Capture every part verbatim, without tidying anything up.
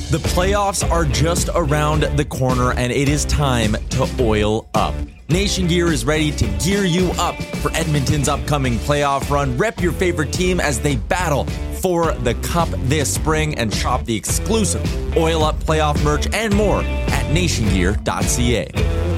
The playoffs are just around the corner, and it is time to oil up. Nation Gear is ready to gear you up for Edmonton's upcoming playoff run. Rep your favorite team as they battle for the cup this spring, and shop the exclusive Oil Up playoff merch and more at nation gear dot c a.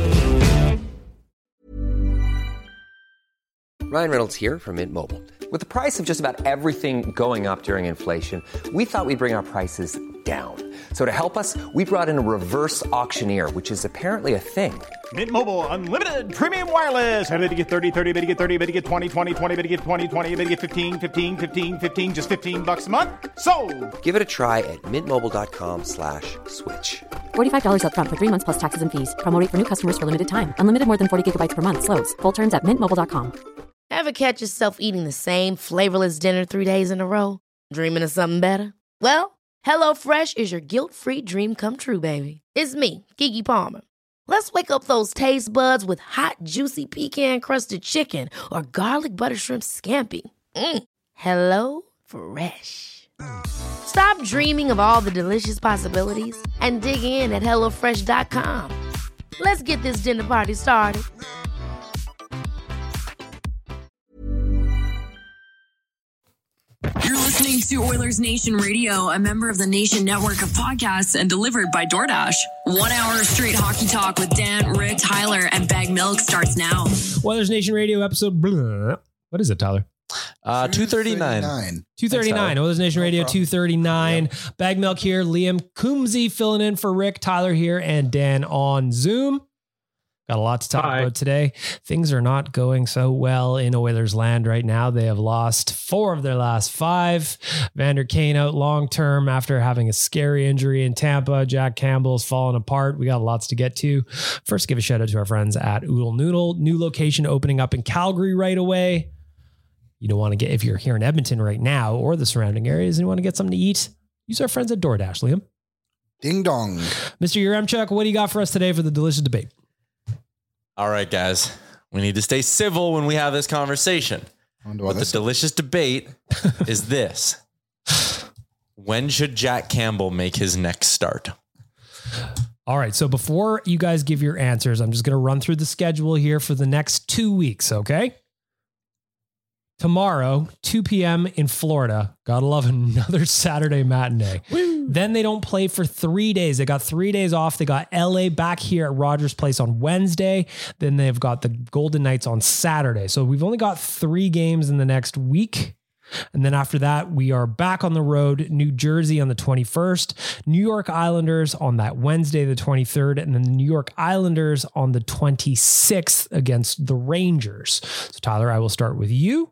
Ryan Reynolds here from Mint Mobile. With the price of just about everything going up during inflation, we thought we'd bring our prices down. So to help us, we brought in a reverse auctioneer, which is apparently a thing. Mint Mobile Unlimited Premium Wireless. How to get thirty, thirty, how to get thirty, how to get twenty, twenty, twenty, how to get twenty, twenty, how to get fifteen, fifteen, fifteen, fifteen, just fifteen bucks a month? Sold! Give it a try at mintmobile.com slash switch. forty-five dollars up front for three months plus taxes and fees. Promo rate for new customers for limited time. Unlimited more than forty gigabytes per month. Slows full terms at mint mobile dot com. Ever catch yourself eating the same flavorless dinner three days in a row? Dreaming of something better? Well, HelloFresh is your guilt-free dream come true, baby. It's me, Keke Palmer. Let's wake up those taste buds with hot, juicy pecan-crusted chicken or garlic butter shrimp scampi. Mm. Hello Fresh. Stop dreaming of all the delicious possibilities and dig in at hello fresh dot com. Let's get this dinner party started. You're listening to Oilers Nation Radio, a member of the Nation Network of podcasts and delivered by DoorDash. One hour of straight hockey talk with Dan, Rick, Tyler, and Bag Milk starts now. Oilers Nation Radio episode. Blah. What is it, Tyler? Uh, two thirty-nine. two thirty-nine. Oilers Nation Radio two thirty-nine. Yep. Bag Milk here. Liam Coombsy filling in for Rick. Tyler here and Dan on Zoom. Got a lot to talk Hi. about today. Things are not going so well in Oilers land right now. They have lost four of their last five. Vander Kane out long-term after having a scary injury in Tampa. Jack Campbell's fallen apart. We got lots to get to. First, give a shout out to our friends at Oodle Noodle. New location opening up in Calgary right away. You don't want to get, if you're here in Edmonton right now or the surrounding areas and you want to get something to eat, use our friends at DoorDash, Liam. Ding dong. Mister Yaremchuk, what do you got for us today for the delicious debate? All right, guys, we need to stay civil when we have this conversation. But the delicious debate is this. When should Jack Campbell make his next start? All right. So before you guys give your answers, I'm just going to run through the schedule here for the next two weeks. Okay. Tomorrow, two p.m. in Florida. Gotta love another Saturday matinee. Woo. Then they don't play for three days. They got three days off. They got L A back here at Rogers Place on Wednesday. Then they've got the Golden Knights on Saturday. So we've only got three games in the next week. And then after that, we are back on the road. New Jersey on the twenty-first, New York Islanders on that Wednesday, the twenty-third, and then the New York Islanders on the twenty-sixth against the Rangers. So Tyler, I will start with you.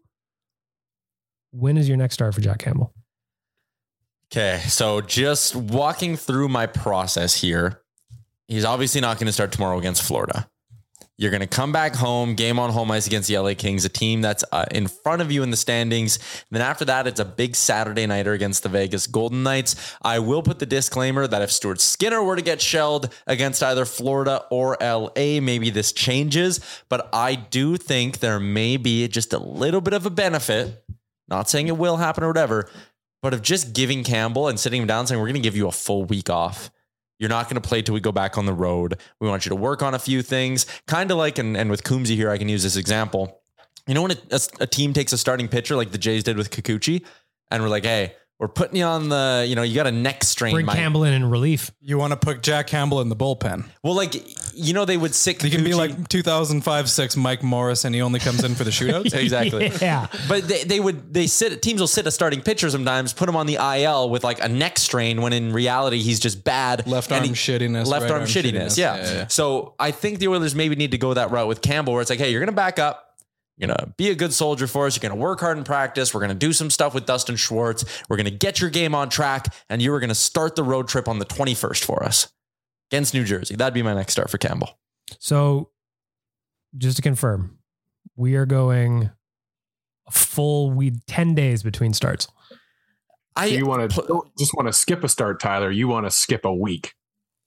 When is your next start for Jack Campbell? Okay, so just walking through my process here, he's obviously not going to start tomorrow against Florida. You're going to come back home, game on home ice against the L A Kings, a team that's uh, in front of you in the standings. And then after that, it's a big Saturday nighter against the Vegas Golden Knights. I will put the disclaimer that if Stuart Skinner were to get shelled against either Florida or L A, maybe this changes. But I do think there may be just a little bit of a benefit. Not saying it will happen or whatever, but of just giving Campbell and sitting him down saying, we're going to give you a full week off. You're not going to play till we go back on the road. We want you to work on a few things. Kind of like, and, and with Coombsy here, I can use this example. You know when a, a, a team takes a starting pitcher like the Jays did with Kikuchi, and we're like, hey, we're putting you on the, you know, you got a neck strain. Bring Mike. Campbell in in relief. You want to put Jack Campbell in the bullpen. Well, like, you know, they would sit Kikuchi. He can be like two thousand five, six Mike Morris, and he only comes in for the shootouts. Exactly. Yeah. But they, they would, they sit, teams will sit a starting pitcher sometimes, put him on the I L with like a neck strain when in reality, he's just bad. Left arm he, shittiness. Left right arm, arm shittiness. shittiness. Yeah. Yeah, yeah. So I think the Oilers maybe need to go that route with Campbell where it's like, hey, you're going to back up. You're going to be a good soldier for us. You're going to work hard in practice. We're going to do some stuff with Dustin Schwartz. We're going to get your game on track. And you are going to start the road trip on the twenty-first for us against New Jersey. That'd be my next start for Campbell. So just to confirm, we are going a full week, ten days between starts. I so you want to just want to skip a start, Tyler. You want to skip a week.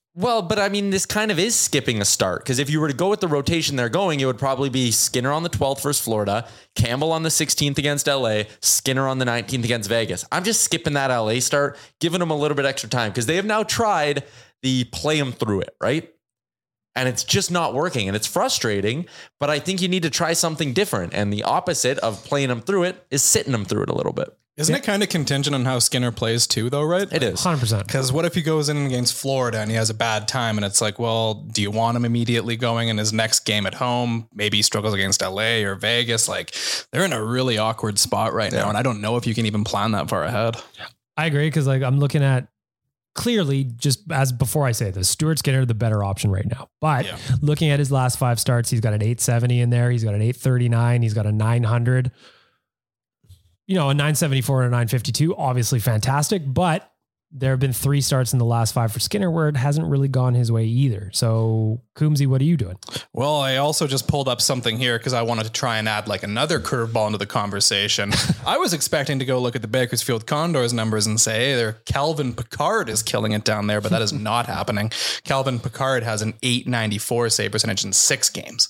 Well, but I mean, this kind of is skipping a start because if you were to go with the rotation they're going, it would probably be Skinner on the twelfth versus Florida, Campbell on the sixteenth against L A, Skinner on the nineteenth against Vegas. I'm just skipping that L A start, giving them a little bit extra time because they have now tried the play them through it, right? And it's just not working and it's frustrating, but I think you need to try something different. And the opposite of playing them through it is sitting them through it a little bit. Isn't it kind of contingent on how Skinner plays too, though, right? It is. one hundred percent. Because what if he goes in against Florida and he has a bad time and it's like, well, do you want him immediately going in his next game at home? Maybe he struggles against L A or Vegas. Like they're in a really awkward spot right now. And I don't know if you can even plan that far ahead. I agree. Cause like I'm looking at clearly just as before I say this, Stuart Skinner, the better option right now, but yeah. looking at his last five starts, he's got an eight seventy in there. He's got an eight thirty-nine. He's got a nine hundred. You know, a nine seventy-four and a nine fifty-two, obviously fantastic, but there have been three starts in the last five for Skinner where it hasn't really gone his way either. So Coombsy, what are you doing? Well, I also just pulled up something here because I wanted to try and add like another curveball into the conversation. I was expecting to go look at the Bakersfield Condors numbers and say, hey, there, Calvin Pickard is killing it down there, but that is not happening. Calvin Pickard has an eight ninety-four save percentage in six games.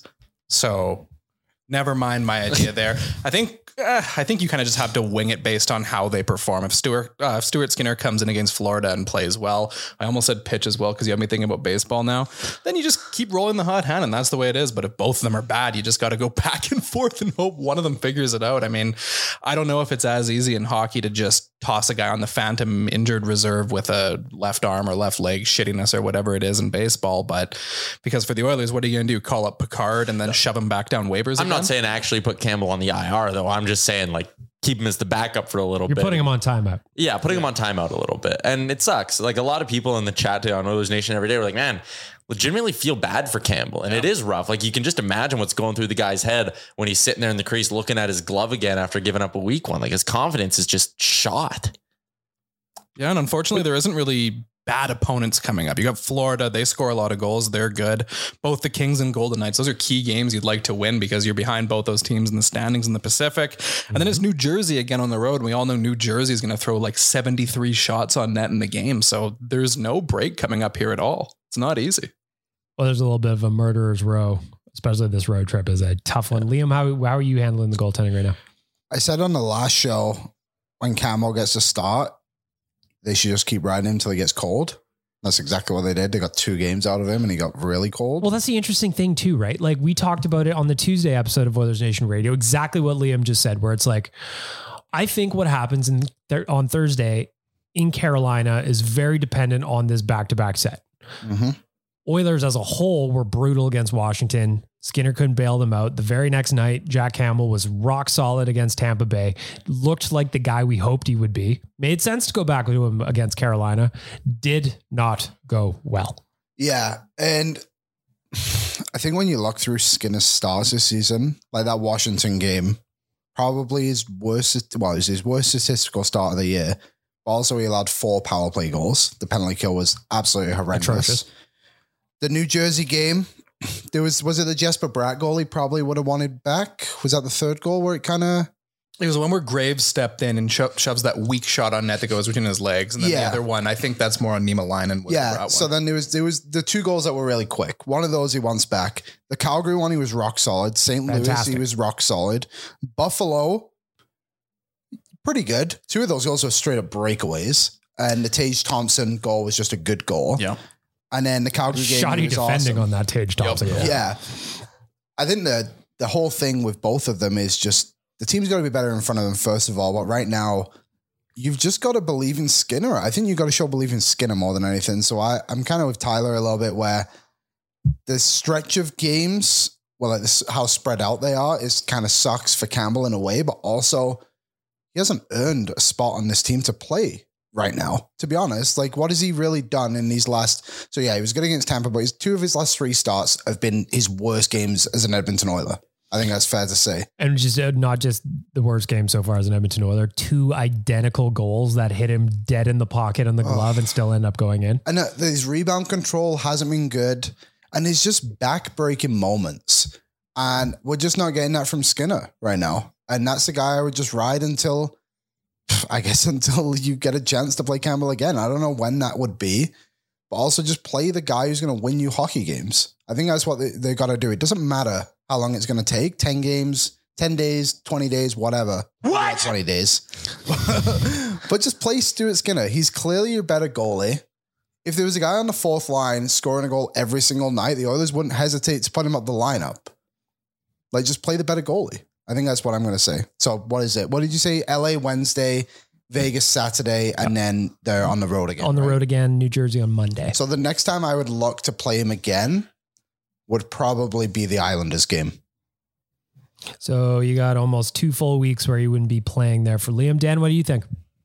So never mind my idea there. I think uh, I think you kind of just have to wing it based on how they perform. If Stuart uh, if Stuart Skinner comes in against Florida and plays well, I almost said pitch as well because you have me thinking about baseball now, then you just keep rolling the hot hand and that's the way it is. But if both of them are bad, you just got to go back and forth and hope one of them figures it out. I mean, I don't know if it's as easy in hockey to just toss a guy on the phantom injured reserve with a left arm or left leg shittiness or whatever it is in baseball. But because for the Oilers, what are you going to do? Call up Pickard and then shove him back down waivers? I'm again? not saying actually put Campbell on the I R though. I'm just saying like keep him as the backup for a little You're bit. You're putting him on timeout. Yeah, putting yeah. him on timeout a little bit. And it sucks. Like a lot of people in the chat on Oilers Nation every day were like, man, legitimately feel bad for Campbell. And yeah. it is rough. Like you can just imagine what's going through the guy's head when he's sitting there in the crease looking at his glove again after giving up a weak one. Like his confidence is just shot. Yeah, and unfortunately, there isn't really bad opponents coming up. You got Florida. They score a lot of goals. They're good. Both the Kings and Golden Knights. Those are key games you'd like to win because you're behind both those teams in the standings in the Pacific. Mm-hmm. And then it's New Jersey again on the road. And we all know New Jersey is going to throw like seventy-three shots on net in the game. So there's no break coming up here at all. It's not easy. Well, there's a little bit of a murderer's row, especially this road trip is a tough one. Yeah. Liam, how, how are you handling the goaltending right now? I said on the last show, when Campbell gets to start, they should just keep riding him until he gets cold. That's exactly what they did. They got two games out of him and he got really cold. Well, that's the interesting thing too, right? Like we talked about it on the Tuesday episode of Oilers Nation Radio, exactly what Liam just said, where it's like, I think what happens in th- on Thursday in Carolina is very dependent on this back-to-back set. Mm-hmm. Oilers as a whole were brutal against Washington. Skinner couldn't bail them out. The very next night, Jack Campbell was rock solid against Tampa Bay. Looked like the guy we hoped he would be. Made sense to go back to him against Carolina. Did not go well. Yeah. And I think when you look through Skinner's stars this season, like that Washington game, probably his worst, well, it was his worst statistical start of the year. But also he allowed four power play goals. The penalty kill was absolutely horrendous. Atrocious. The New Jersey game, there was, was it the Jesper Bratt goal he probably would have wanted back? Was that the third goal where it kind of... It was the one where Graves stepped in and sho- shoves that weak shot on net that goes between his legs. And then yeah. the other one, I think that's more on Niemelainen. Yeah, so then there was there was the two goals that were really quick. One of those he wants back. The Calgary one, he was rock solid. Saint Louis, he was rock solid. Buffalo, pretty good. Two of those goals were straight up breakaways. And the Tage Thompson goal was just a good goal. Yeah. And then the Calgary game Shoddy was defending awesome. on that Tage Thompson Yep. goal. Yeah. I think the the whole thing with both of them is just the team's got to be better in front of them, first of all. But right now, you've just got to believe in Skinner. I think you've got to show belief in Skinner more than anything. So I, I'm kind of with Tyler a little bit where the stretch of games, well, like this, how spread out they are, is kind of sucks for Campbell in a way, but also he hasn't earned a spot on this team to play right now, to be honest. Like, what has he really done in these last... So, yeah, he was good against Tampa, but his two of his last three starts have been his worst games as an Edmonton Oiler. I think that's fair to say. And just uh, not just the worst game so far as an Edmonton Oiler, two identical goals that hit him dead in the pocket on the glove oh. and still end up going in. And uh, his rebound control hasn't been good. And it's just back-breaking moments. And we're just not getting that from Skinner right now. And that's the guy I would just ride until... I guess until you get a chance to play Campbell again. I don't know when that would be, but also just play the guy who's going to win you hockey games. I think that's what they, they got to do. It doesn't matter how long it's going to take, ten games, ten days, twenty days, whatever. What? twenty days. But just play Stuart Skinner. He's clearly your better goalie. If there was a guy on the fourth line scoring a goal every single night, the Oilers wouldn't hesitate to put him up the lineup. Like, just play the better goalie. I think that's what I'm going to say. So what is it? What did you say? L A Wednesday, Vegas Saturday, and then they're on the road again. On the right? road again, New Jersey on Monday. So the next time I would look to play him again would probably be the Islanders game. So you got almost two full weeks where you wouldn't be playing there for Liam. Dan, what do you think?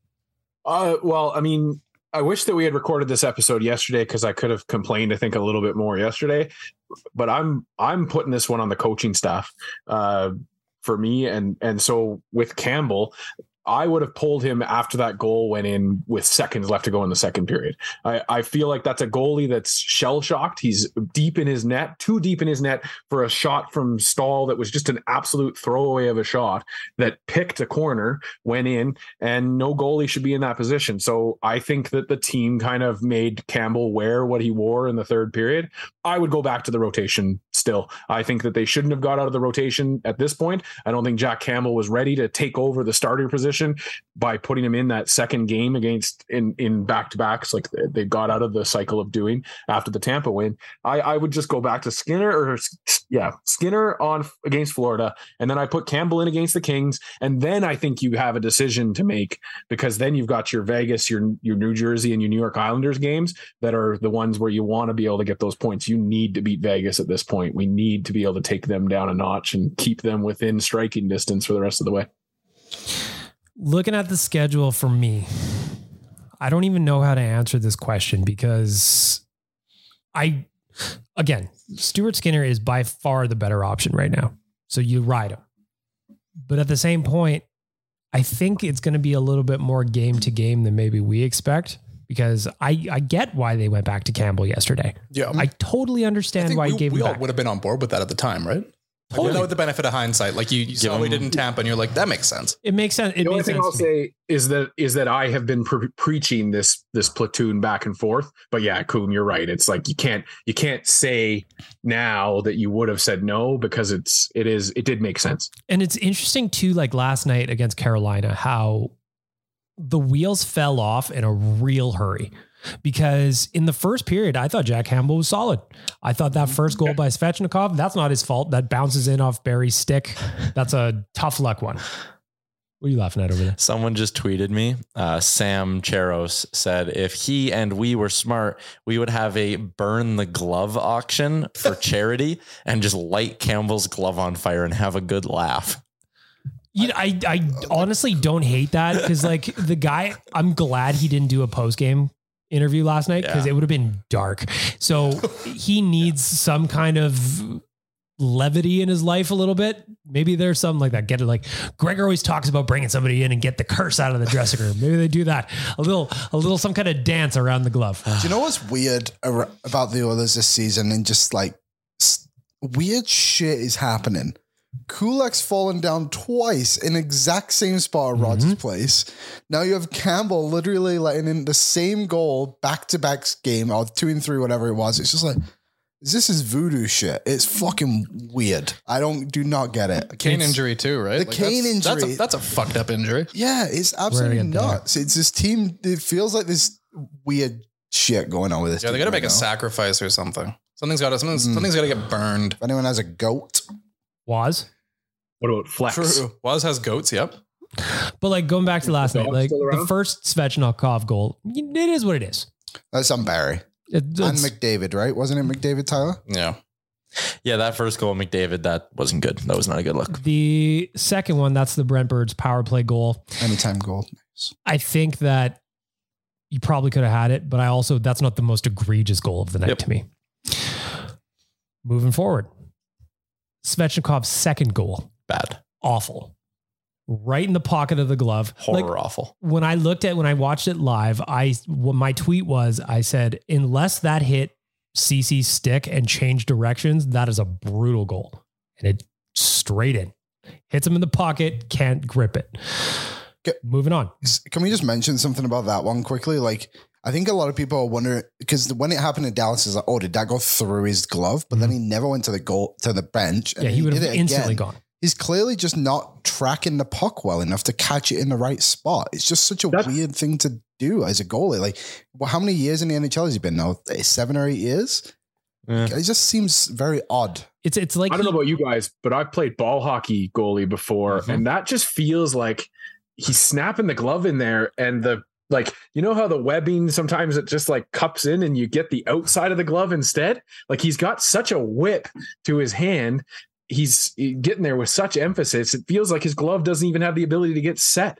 Uh, well, I mean, I wish that we had recorded this episode yesterday because I could have complained, I think, a little bit more yesterday. But I'm I'm putting this one on the coaching staff uh, for me, and and so with Campbell, I would have pulled him after that goal went in with seconds left to go in the second period. I, I feel like that's a goalie that's shell shocked. He's deep in his net, too deep in his net for a shot from Stahl that was just an absolute throwaway of a shot that picked a corner, went in, and no goalie should be in that position. So I think that the team kind of made Campbell wear what he wore in the third period. I would go back to the rotation still. I think that they shouldn't have got out of the rotation at this point. I don't think Jack Campbell was ready to take over the starting position by putting him in that second game against in, in back-to-backs like they got out of the cycle of doing after the Tampa win. I, I would just go back to Skinner or yeah, Skinner on against Florida. And then I put Campbell in against the Kings. And then I think you have a decision to make because then you've got your Vegas, your, your New Jersey and your New York Islanders games that are the ones where you want to be able to get those points. You need to beat Vegas at this point. We need to be able to take them down a notch and keep them within striking distance for the rest of the way. Looking at the schedule for me, I don't even know how to answer this question because I, again, Stuart Skinner is by far the better option right now. So you ride him. But at the same point, I think it's going to be a little bit more game to game than maybe we expect because I, I get why they went back to Campbell yesterday. Yeah. I totally understand I why we, he gave we him all back. would have been on board with that at the time, right? Totally. You know, with the benefit of hindsight, like you, you saw what we did in Tampa and you're like, that makes sense. It makes sense. It the only makes thing sense I'll to me. say is that is that I have been pre- preaching this this platoon back and forth. But yeah, Kuhn, you're right. It's like you can't you can't say now that you would have said no because it's it is it did make sense. And it's interesting too, like last night against Carolina, how the wheels fell off in a real hurry. Because in the first period, I thought Jack Campbell was solid. I thought that first goal by Svechnikov, that's not his fault. That bounces in off Barry's stick. That's a tough luck one. What are you laughing at over there? Someone just tweeted me. Uh, Sam Cheros said, if he and we were smart, we would have a burn the glove auction for charity and just light Campbell's glove on fire and have a good laugh. You know, I, I honestly don't hate that because like the guy, I'm glad he didn't do a post game interview last night because Yeah. it would have been dark. So he needs some kind of levity in his life a little bit. Maybe there's something like that. Get it like Gregor always talks about bringing somebody in and get the curse out of the dressing room. Maybe they do that. A little, a little, some kind of dance around the glove. Do you know what's weird ar- about the Oilers this season? And just like s- weird shit is happening. Kulak's fallen down twice in exact same spot at Rodgers' place. Now you have Campbell literally letting in the same goal back-to-back game or two and three, whatever it was. It's just like, this is voodoo shit. It's fucking weird. I don't, do not get it. Kane It's- injury too, right? The Like, Kane that's, injury. That's a, that's a fucked up injury. Yeah, it's absolutely get there. nuts. It's this team. It feels like this weird shit going on with this. Yeah, they team got to right make a now. sacrifice or something. Something's got to something's, something's got to get burned. If anyone has a goat, Was. What about Flex? True. Waz has goats. Yep. But like going back to last the night, dog like still the around? first Svechnikov goal, it is what it is. That's on Barry It, and it's- McDavid, right? Wasn't it McDavid, Tyler? Yeah. Yeah, that first goal, McDavid, that wasn't good. That was not a good look. the second one, that's the Brent Burns power play goal. Anytime goal. I think that you probably could have had it, but I also, that's not the most egregious goal of the night Yep. to me. Moving forward, Svechnikov's second goal, Bad. awful. Right in the pocket of the glove. Horror Like, awful. when I looked at, when I watched it live, I, what my tweet was, I said, unless that hit C C's stick and changed directions, that is a brutal goal. And it straight in. Hits him in the pocket, can't grip it. Get- Moving on. Can we just mention something about that one quickly? Like, I think a lot of people are wondering because when it happened in Dallas, is like, oh, did that go through his glove? But mm-hmm. then he never went to the goal to the bench. And yeah, he, he would have instantly again. gone. He's clearly just not tracking the puck well enough to catch it in the right spot. It's just such a That's, weird thing to do as a goalie. Like, well, how many years in the N H L has he been now? Seven or eight years? Yeah. It just seems very odd. It's it's like I don't he, know about you guys, but I've played ball hockey goalie before, mm-hmm. and that just feels like he's snapping the glove in there, and the like, you know how the webbing sometimes it just like cups in and you get the outside of the glove instead? Like he's got such a whip to his hand. He's getting there with such emphasis. It feels like his glove doesn't even have the ability to get set.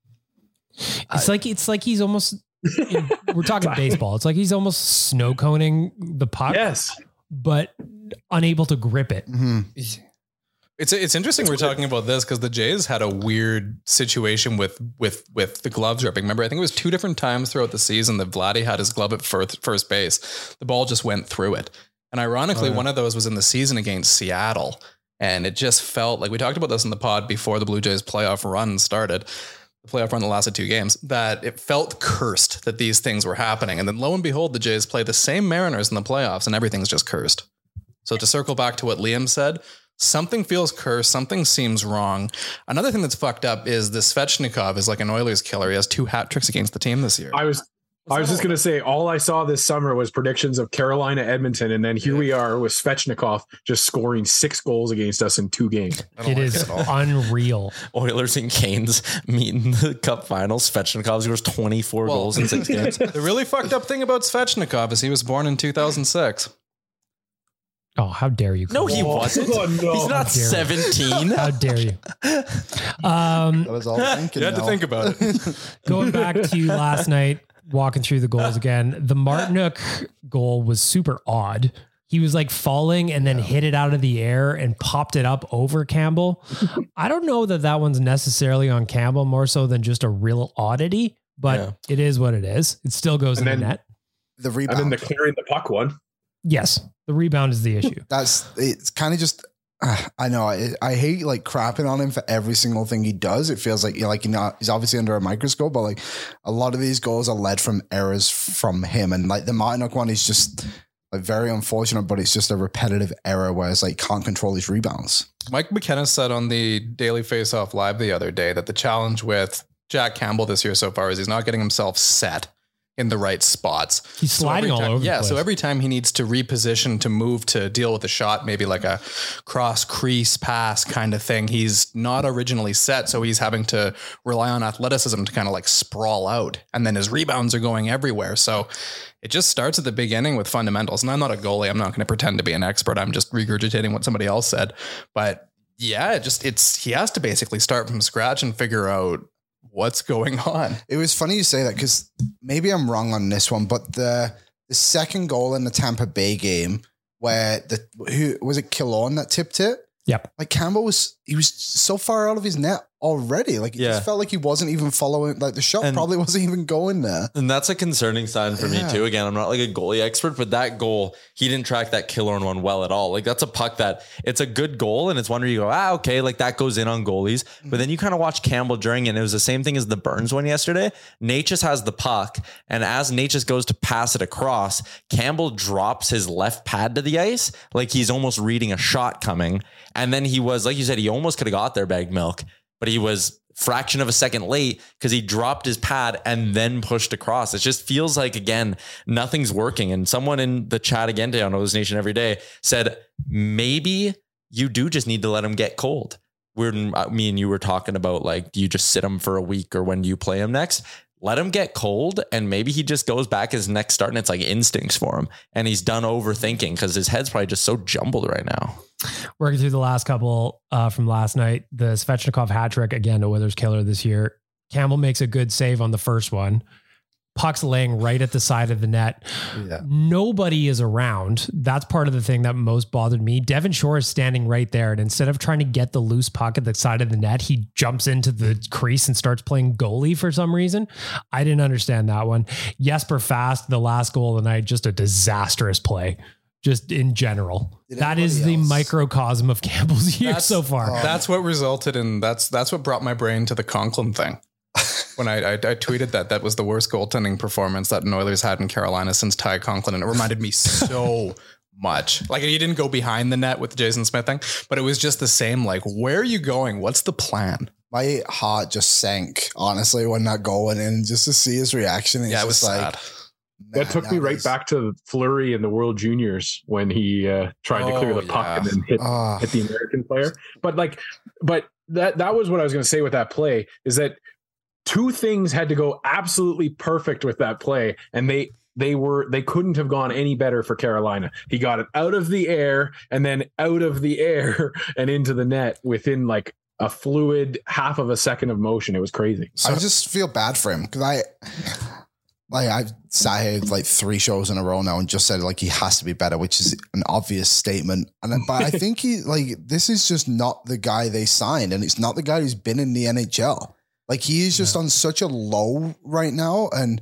It's I, like, it's like he's almost, we're talking baseball. It's like he's almost snow coning the puck, yes, but unable to grip it. Mm-hmm. It's it's interesting it's we're weird. talking about this because the Jays had a weird situation with with with the gloves ripping. Remember, I think it was two different times throughout the season that Vladdy had his glove at first, first base. The ball just went through it. And ironically, oh, yeah. one of those was in the season against Seattle. And it just felt like we talked about this in the pod before the Blue Jays playoff run started, the playoff run that lasted two games, that it felt cursed that these things were happening. And then lo and behold, the Jays play the same Mariners in the playoffs and everything's just cursed. So to circle back to what Liam said, something feels cursed. Something seems wrong. Another thing that's fucked up is this Svechnikov is like an Oilers killer. He has two hat tricks against the team this year. I was I was just going to say, all I saw this summer was predictions of Carolina, Edmonton, and then here yeah. we are with Svechnikov just scoring six goals against us in two games. It like is it unreal. Oilers and Canes meet in the Cup Finals. Svechnikov scores twenty-four well, goals in six games. The really fucked up thing about Svechnikov is he was born in two thousand six. Oh, how dare you? No, he wasn't. Oh, no. He's not seventeen. How dare you? Um, that was all thinking. You had now. to think about it. Going back to last night, walking through the goals again, the Martinook goal was super odd. He was like falling and then yeah. hit it out of the air and popped it up over Campbell. I don't know that that one's necessarily on Campbell more so than just a real oddity, but yeah. it is what it is. It still goes and in the net. The rebound. And then the clearing the puck one. Yes. The rebound is the issue. That's it's kind of just, uh, I know I, I hate like crapping on him for every single thing he does. It feels like, you know, like, you know, he's obviously under a microscope, but like a lot of these goals are led from errors from him. And like the Martinook one is just like very unfortunate, but it's just a repetitive error where it's like can't control his rebounds. Mike McKenna said on the Daily Faceoff Live the other day that the challenge with Jack Campbell this year so far is he's not getting himself set in the right spots. He's sliding so all time, over. Yeah. The place. So every time he needs to reposition to move to deal with a shot, maybe like a cross crease pass kind of thing, he's not originally set. So he's having to rely on athleticism to kind of like sprawl out. And then his rebounds are going everywhere. So it just starts at the beginning with fundamentals. And I'm not a goalie. I'm not going to pretend to be an expert. I'm just regurgitating what somebody else said. But yeah, it just it's he has to basically start from scratch and figure out what's going on. It was funny you say that because maybe I'm wrong on this one, but the the second goal in the Tampa Bay game where the who was it Killorn that tipped it? Yep. Like Campbell was he was so far out of his net already. Like it yeah. just felt like he wasn't even following, like the shot and, probably wasn't even going there. And that's a concerning sign for yeah. me too. Again, I'm not like a goalie expert, but that goal, he didn't track that Killorn one well at all. Like that's a puck that it's a good goal. And it's one where you go, ah, okay, like that goes in on goalies. Mm-hmm. But then you kind of watch Campbell during it. And it was the same thing as the Burns one yesterday. Natchez has the puck. And as Natchez goes to pass it across, Campbell drops his left pad to the ice. Like he's almost reading a shot coming. And then he was, like you said, he almost could have got there, Bag Milk, but he was fraction of a second late because he dropped his pad and then pushed across. It just feels like, again, nothing's working. And someone in the chat again today on Oilers Nation Every Day said, maybe you do just need to let him get cold. We're, me and you were talking about like, do you just sit him for a week or when do you play him next? Let him get cold and maybe he just goes back his next start and it's like instincts for him. And he's done overthinking because his head's probably just so jumbled right now. Working through the last couple uh, from last night, the Svechnikov hat trick, again, a Oilers killer this year. Campbell makes a good save on the first one. Puck's laying right at the side of the net. Yeah. Nobody is around. That's part of the thing that most bothered me. Devin Shore is standing right there. And instead of trying to get the loose puck at the side of the net, he jumps into the crease and starts playing goalie for some reason. I didn't understand that one. Jesper Fast, the last goal of the night, just a disastrous play. Just in general. Did that is else? The microcosm of Campbell's year that's, so far. Um, that's what resulted in, that's, that's what brought my brain to the Conklin thing. when I, I, I tweeted that that was the worst goaltending performance that an Oilers had in Carolina since Ty Conklin. And it reminded me so much. Like, he didn't go behind the net with the Jason Smith thing, but it was just the same. Like, where are you going? What's the plan? My heart just sank, honestly, when that goal went in, just to see his reaction. Yeah, it was like, sad. That took me right back to Fleury in the World Juniors when he uh, tried Oh, to clear the puck yeah. and then hit, Ah. hit the American player. But like, but that that was what I was going to say with that play, is that two things had to go absolutely perfect with that play, and they they were they couldn't have gone any better for Carolina. He got it out of the air and then out of the air and into the net within like a fluid half of a second of motion. It was crazy. I just feel bad for him because I, like, I've sat here like three shows in a row now and just said like he has to be better, which is an obvious statement. And but I think he like this is just not the guy they signed, and it's not the guy who's been in the N H L. Like, he is just yeah. on such a low right now, and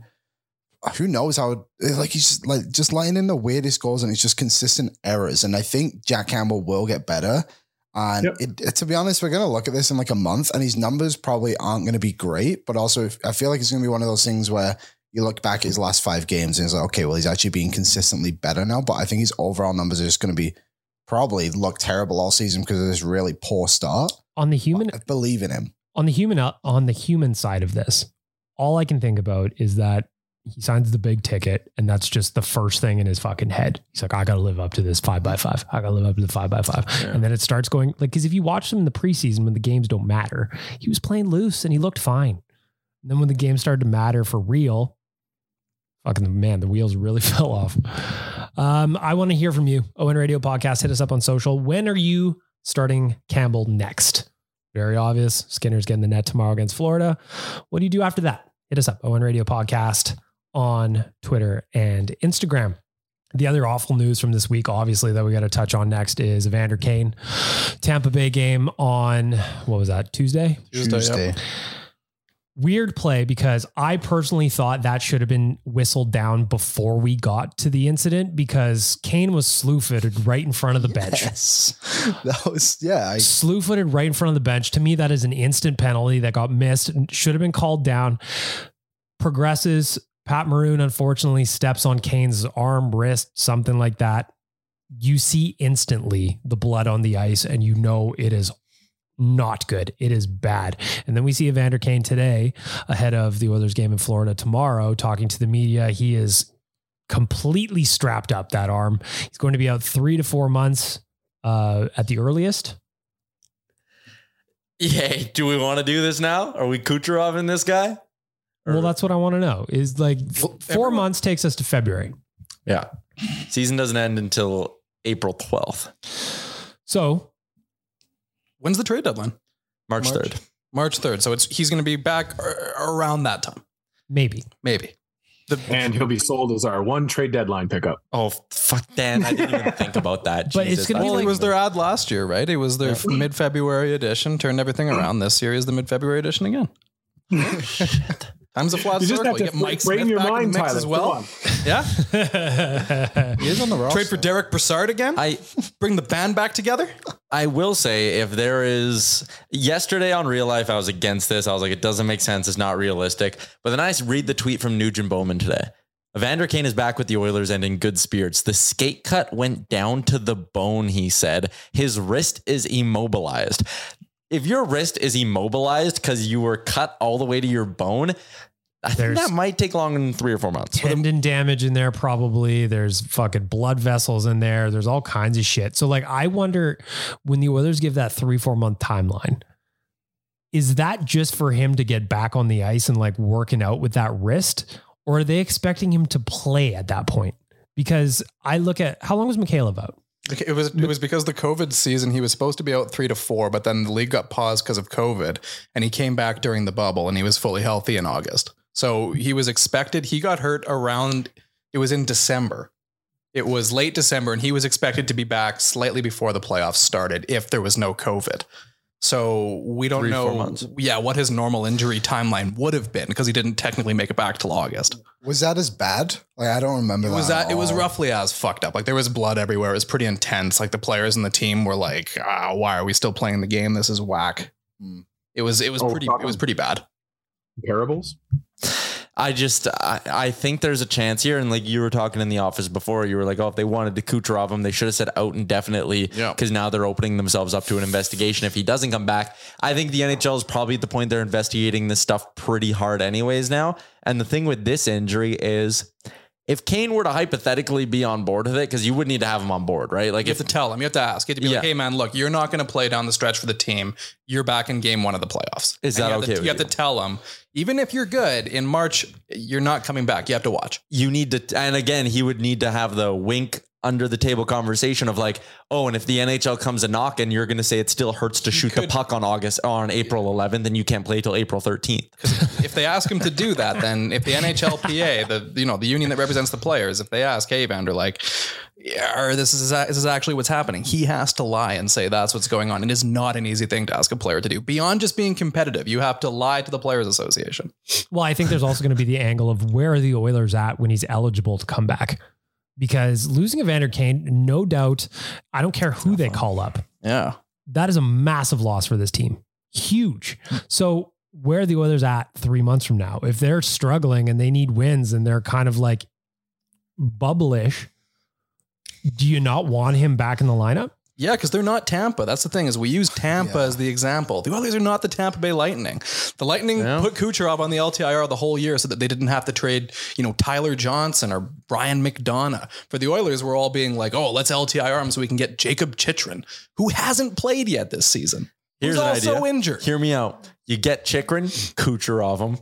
who knows how like he's just, like just letting in the weirdest goals, and it's just consistent errors. And I think Jack Campbell will get better. And yep. it, it, to be honest, we're going to look at this in like a month, and his numbers probably aren't going to be great. But also, if, I feel like it's going to be one of those things where you look back at his last five games and it's like, okay, well, he's actually being consistently better now. But I think his overall numbers are just going to be probably look terrible all season because of this really poor start. On the human, I believe in him. On the human, on the human side of this, all I can think about is that he signs the big ticket, and that's just the first thing in his fucking head. He's like, I got to live up to this five by five. I got to live up to the five by five. Yeah. And then it starts going like, because if you watch him in the preseason when the games don't matter, he was playing loose and he looked fine. And then when the game started to matter for real, fucking man, the wheels really fell off. Um, I want to hear from you. O N Radio Podcast. Hit us up on social. When are you starting Campbell next? Very obvious. Skinner's getting the net tomorrow against Florida. What do you do after that? Hit us up. O N Radio Podcast on Twitter and Instagram. The other awful news from this week, obviously, that we got to touch on next is Evander Kane. Tampa Bay game on, what was that, Tuesday? Tuesday. Tuesday. Yep. Weird play, because I personally thought that should have been whistled down before we got to the incident, because Kane was slew-footed right in front of the bench. Yes. That was, yeah. I, slew-footed right in front of the bench. To me, that is an instant penalty that got missed and should have been called down. Progresses. Pat Maroon, unfortunately, steps on Kane's arm, wrist, something like that. You see instantly the blood on the ice, and you know it is not good. It is bad. And then we see Evander Kane today ahead of the Oilers game in Florida tomorrow, talking to the media. He is completely strapped up, that arm. He's going to be out three to four months uh, at the earliest. Yeah. Do we want to do this now? Are we Kucherov in this guy? Or? Well, that's what I want to know is like well, four everyone, months takes us to February. Yeah. Season doesn't end until April twelfth. So when's the trade deadline? March, March third. March third. So it's he's going to be back around that time. Maybe. Maybe. The, and he'll be sold as our one trade deadline pickup. Oh, fuck, Dan. I didn't even think about that. But Jesus, it's going to be well, like, it was their ad last year, right? It was their yeah. mid-February edition, turned everything around. This year is the mid-February edition again. Oh, shit. Time's a flat you circle. Just have to you get Mike frame Smith your back mind, in the mix Tyler. as well. Yeah. he is on the roster. Trade for Derek Brassard again. I bring the band back together. I will say, if there is yesterday on Real Life, I was against this. I was like, it doesn't make sense. It's not realistic. But then I read the tweet from Nugent Bowman today. Evander Kane is back with the Oilers and in good spirits. The skate cut went down to the bone, he said. His wrist is immobilized. If your wrist is immobilized because you were cut all the way to your bone, I There's think that might take longer than three or four months. Tendon damage in there, probably. There's fucking blood vessels in there. There's all kinds of shit. So, like, I wonder when the Oilers give that three, four month timeline, is that just for him to get back on the ice and like working out with that wrist? Or are they expecting him to play at that point? Because I look at how long was Mikhailov out? It was it was because the COVID season, he was supposed to be out three to four, but then the league got paused because of COVID, and he came back during the bubble, and he was fully healthy in August. So he was expected. He got hurt around. It was in December. It was late December, and he was expected to be back slightly before the playoffs started if there was no COVID. So we don't Three, know, four months. yeah, what his normal injury timeline would have been because he didn't technically make it back till August. Was that as bad? Like, I don't remember It that. was that. It was roughly as fucked up. Like, there was blood everywhere. It was pretty intense. Like, the players and the team were like, ah, "Why are we still playing the game? This is whack." Hmm. It was. It was Oh, pretty. fuck. It was pretty bad. comparables? I just, I, I think there's a chance here. And like you were talking in the office before, you were like, oh, if they wanted to Kucherov him, they should have said out indefinitely because yeah. now they're opening themselves up to an investigation. If he doesn't come back, I think the N H L is probably at the point they're investigating this stuff pretty hard anyways now. And the thing with this injury is if Kane were to hypothetically be on board with it, because you would need to have him on board, right? Like you if, have to tell him, you have to ask. You have to be yeah. like, hey man, look, you're not going to play down the stretch for the team. You're back in game one of the playoffs. Is and that you have okay? To, with you have you? to tell him, even if you're good in March, you're not coming back. You have to watch. You need to, and again, he would need to have the wink under the table conversation of like, oh, and if the N H L comes a knock and you're going to say it still hurts to shoot could, the puck on August on April eleventh, then you can't play till April thirteenth. If they ask him to do that, then if the N H L P A, the you know the union that represents the players, if they ask, hey, Vander, like, yeah, or this is this is actually what's happening, he has to lie and say that's what's going on. It is not an easy thing to ask a player to do. Beyond just being competitive, you have to lie to the Players Association. Well, I think there's also going to be the angle of where are the Oilers at when he's eligible to come back. Because losing Evander Kane, no doubt, I don't care who they call up. Yeah. That is a massive loss for this team. Huge. So where are the Oilers at three months from now? If they're struggling and they need wins and they're kind of like bubblish, do you not want him back in the lineup? Yeah, because they're not Tampa. That's the thing is we use Tampa yeah. as the example. The Oilers are not the Tampa Bay Lightning. The Lightning yeah. put Kucherov on the L T I R the whole year so that they didn't have to trade, you know, Tyler Johnson or Brian McDonough. For the Oilers, we're all being like, oh, let's L T I R him so we can get Jacob Chychrun, who hasn't played yet this season. Here's Who's an also idea. injured. Hear me out. You get Chychrun, Kucherov him.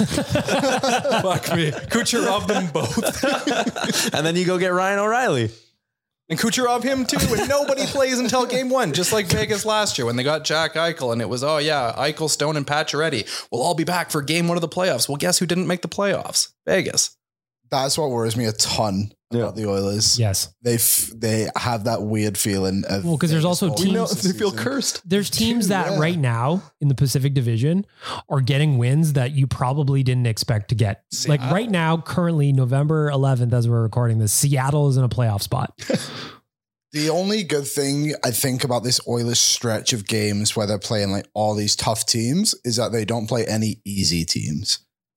Fuck me. Kucherov them both. And then you go get Ryan O'Reilly. And Kucherov him too, and nobody plays until game one, just like Vegas last year when they got Jack Eichel, and it was, oh yeah, Eichel, Stone, and Pacioretty will all be back for game one of the playoffs. Well, guess who didn't make the playoffs? Vegas. That's what worries me a ton yeah. about the Oilers. Yes. They f- they have that weird feeling of... Well, because there's also teams... know, they feel cursed. There's teams True, that yeah. right now in the Pacific Division are getting wins that you probably didn't expect to get. Seattle. Like right now, currently November eleventh, as we're recording this, Seattle is in a playoff spot. The only good thing I think about this Oilers stretch of games where they're playing like all these tough teams is that they don't play any easy teams.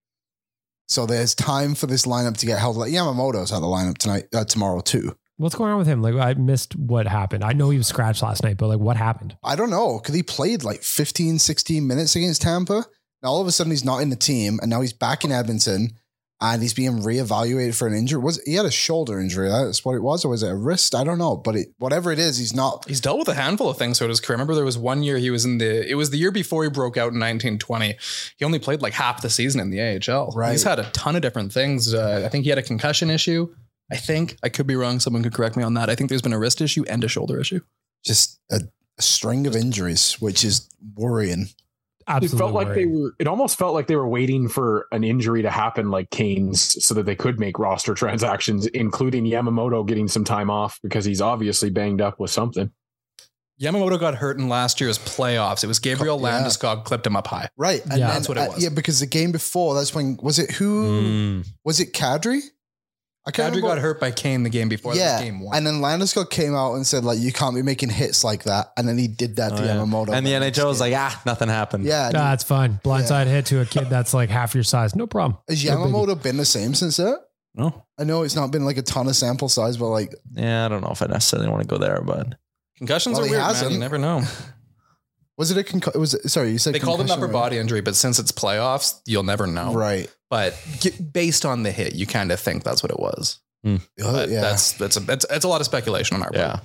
So there's time for this lineup to get held. Like Yamamoto's out of the lineup tonight, uh, tomorrow too. What's going on with him? Like I missed what happened. I know he was scratched last night, but like what happened? I don't know. Cause he played like fifteen, sixteen minutes against Tampa. Now all of a sudden he's not in the team and now he's back in Edmonton. And he's being reevaluated for an injury. Was he had a shoulder injury? That's what it was, or was it a wrist? I don't know. But it, whatever it is, he's not. He's dealt with a handful of things. So does career. Remember, there was one year he was in the. It was the year before he broke out in nineteen twenty. He only played like half the season in the A H L. Right. He's had a ton of different things. Uh, I think he had a concussion issue. I think I could be wrong. Someone could correct me on that. I think there's been a wrist issue and a shoulder issue. Just a, a string of injuries, which is worrying. Absolutely it felt like worrying. they were it almost felt like they were waiting for an injury to happen like Kane's so that they could make roster transactions, including Yamamoto getting some time off because he's obviously banged up with something. Yamamoto got hurt in last year's playoffs. It was Gabriel Yeah. Landeskog clipped him up high. Right. And Yeah, then, that's what it uh, was. yeah, because the game before, that's when, was it who? Mm. Was it Kadri? I Kadri remember. got hurt by Kane the game before. Yeah. That was game one. And then Landeskog came out and said, like, you can't be making hits like that. And then he did that Oh, to yeah. Yamamoto. And the that N H L was next like, ah, nothing happened. game. yeah. Nah, it's fine. Blindside hit to a kid that's like half your size. No problem. Has No biggie. Yamamoto been the same since that? No. I know it's not been like a ton of sample size, but like, Yeah, I don't know if I necessarily want to go there, but Concussions Well, are he weird, man. hasn't. You never know. was it a concussion? Was it, sorry, you said They called it an concussion, upper right? body injury, but since it's playoffs, you'll never know. Right. But get, based on the hit, you kind of think that's what it was. Uh, But yeah. that's that's a that's, that's a lot of speculation on our part. yeah.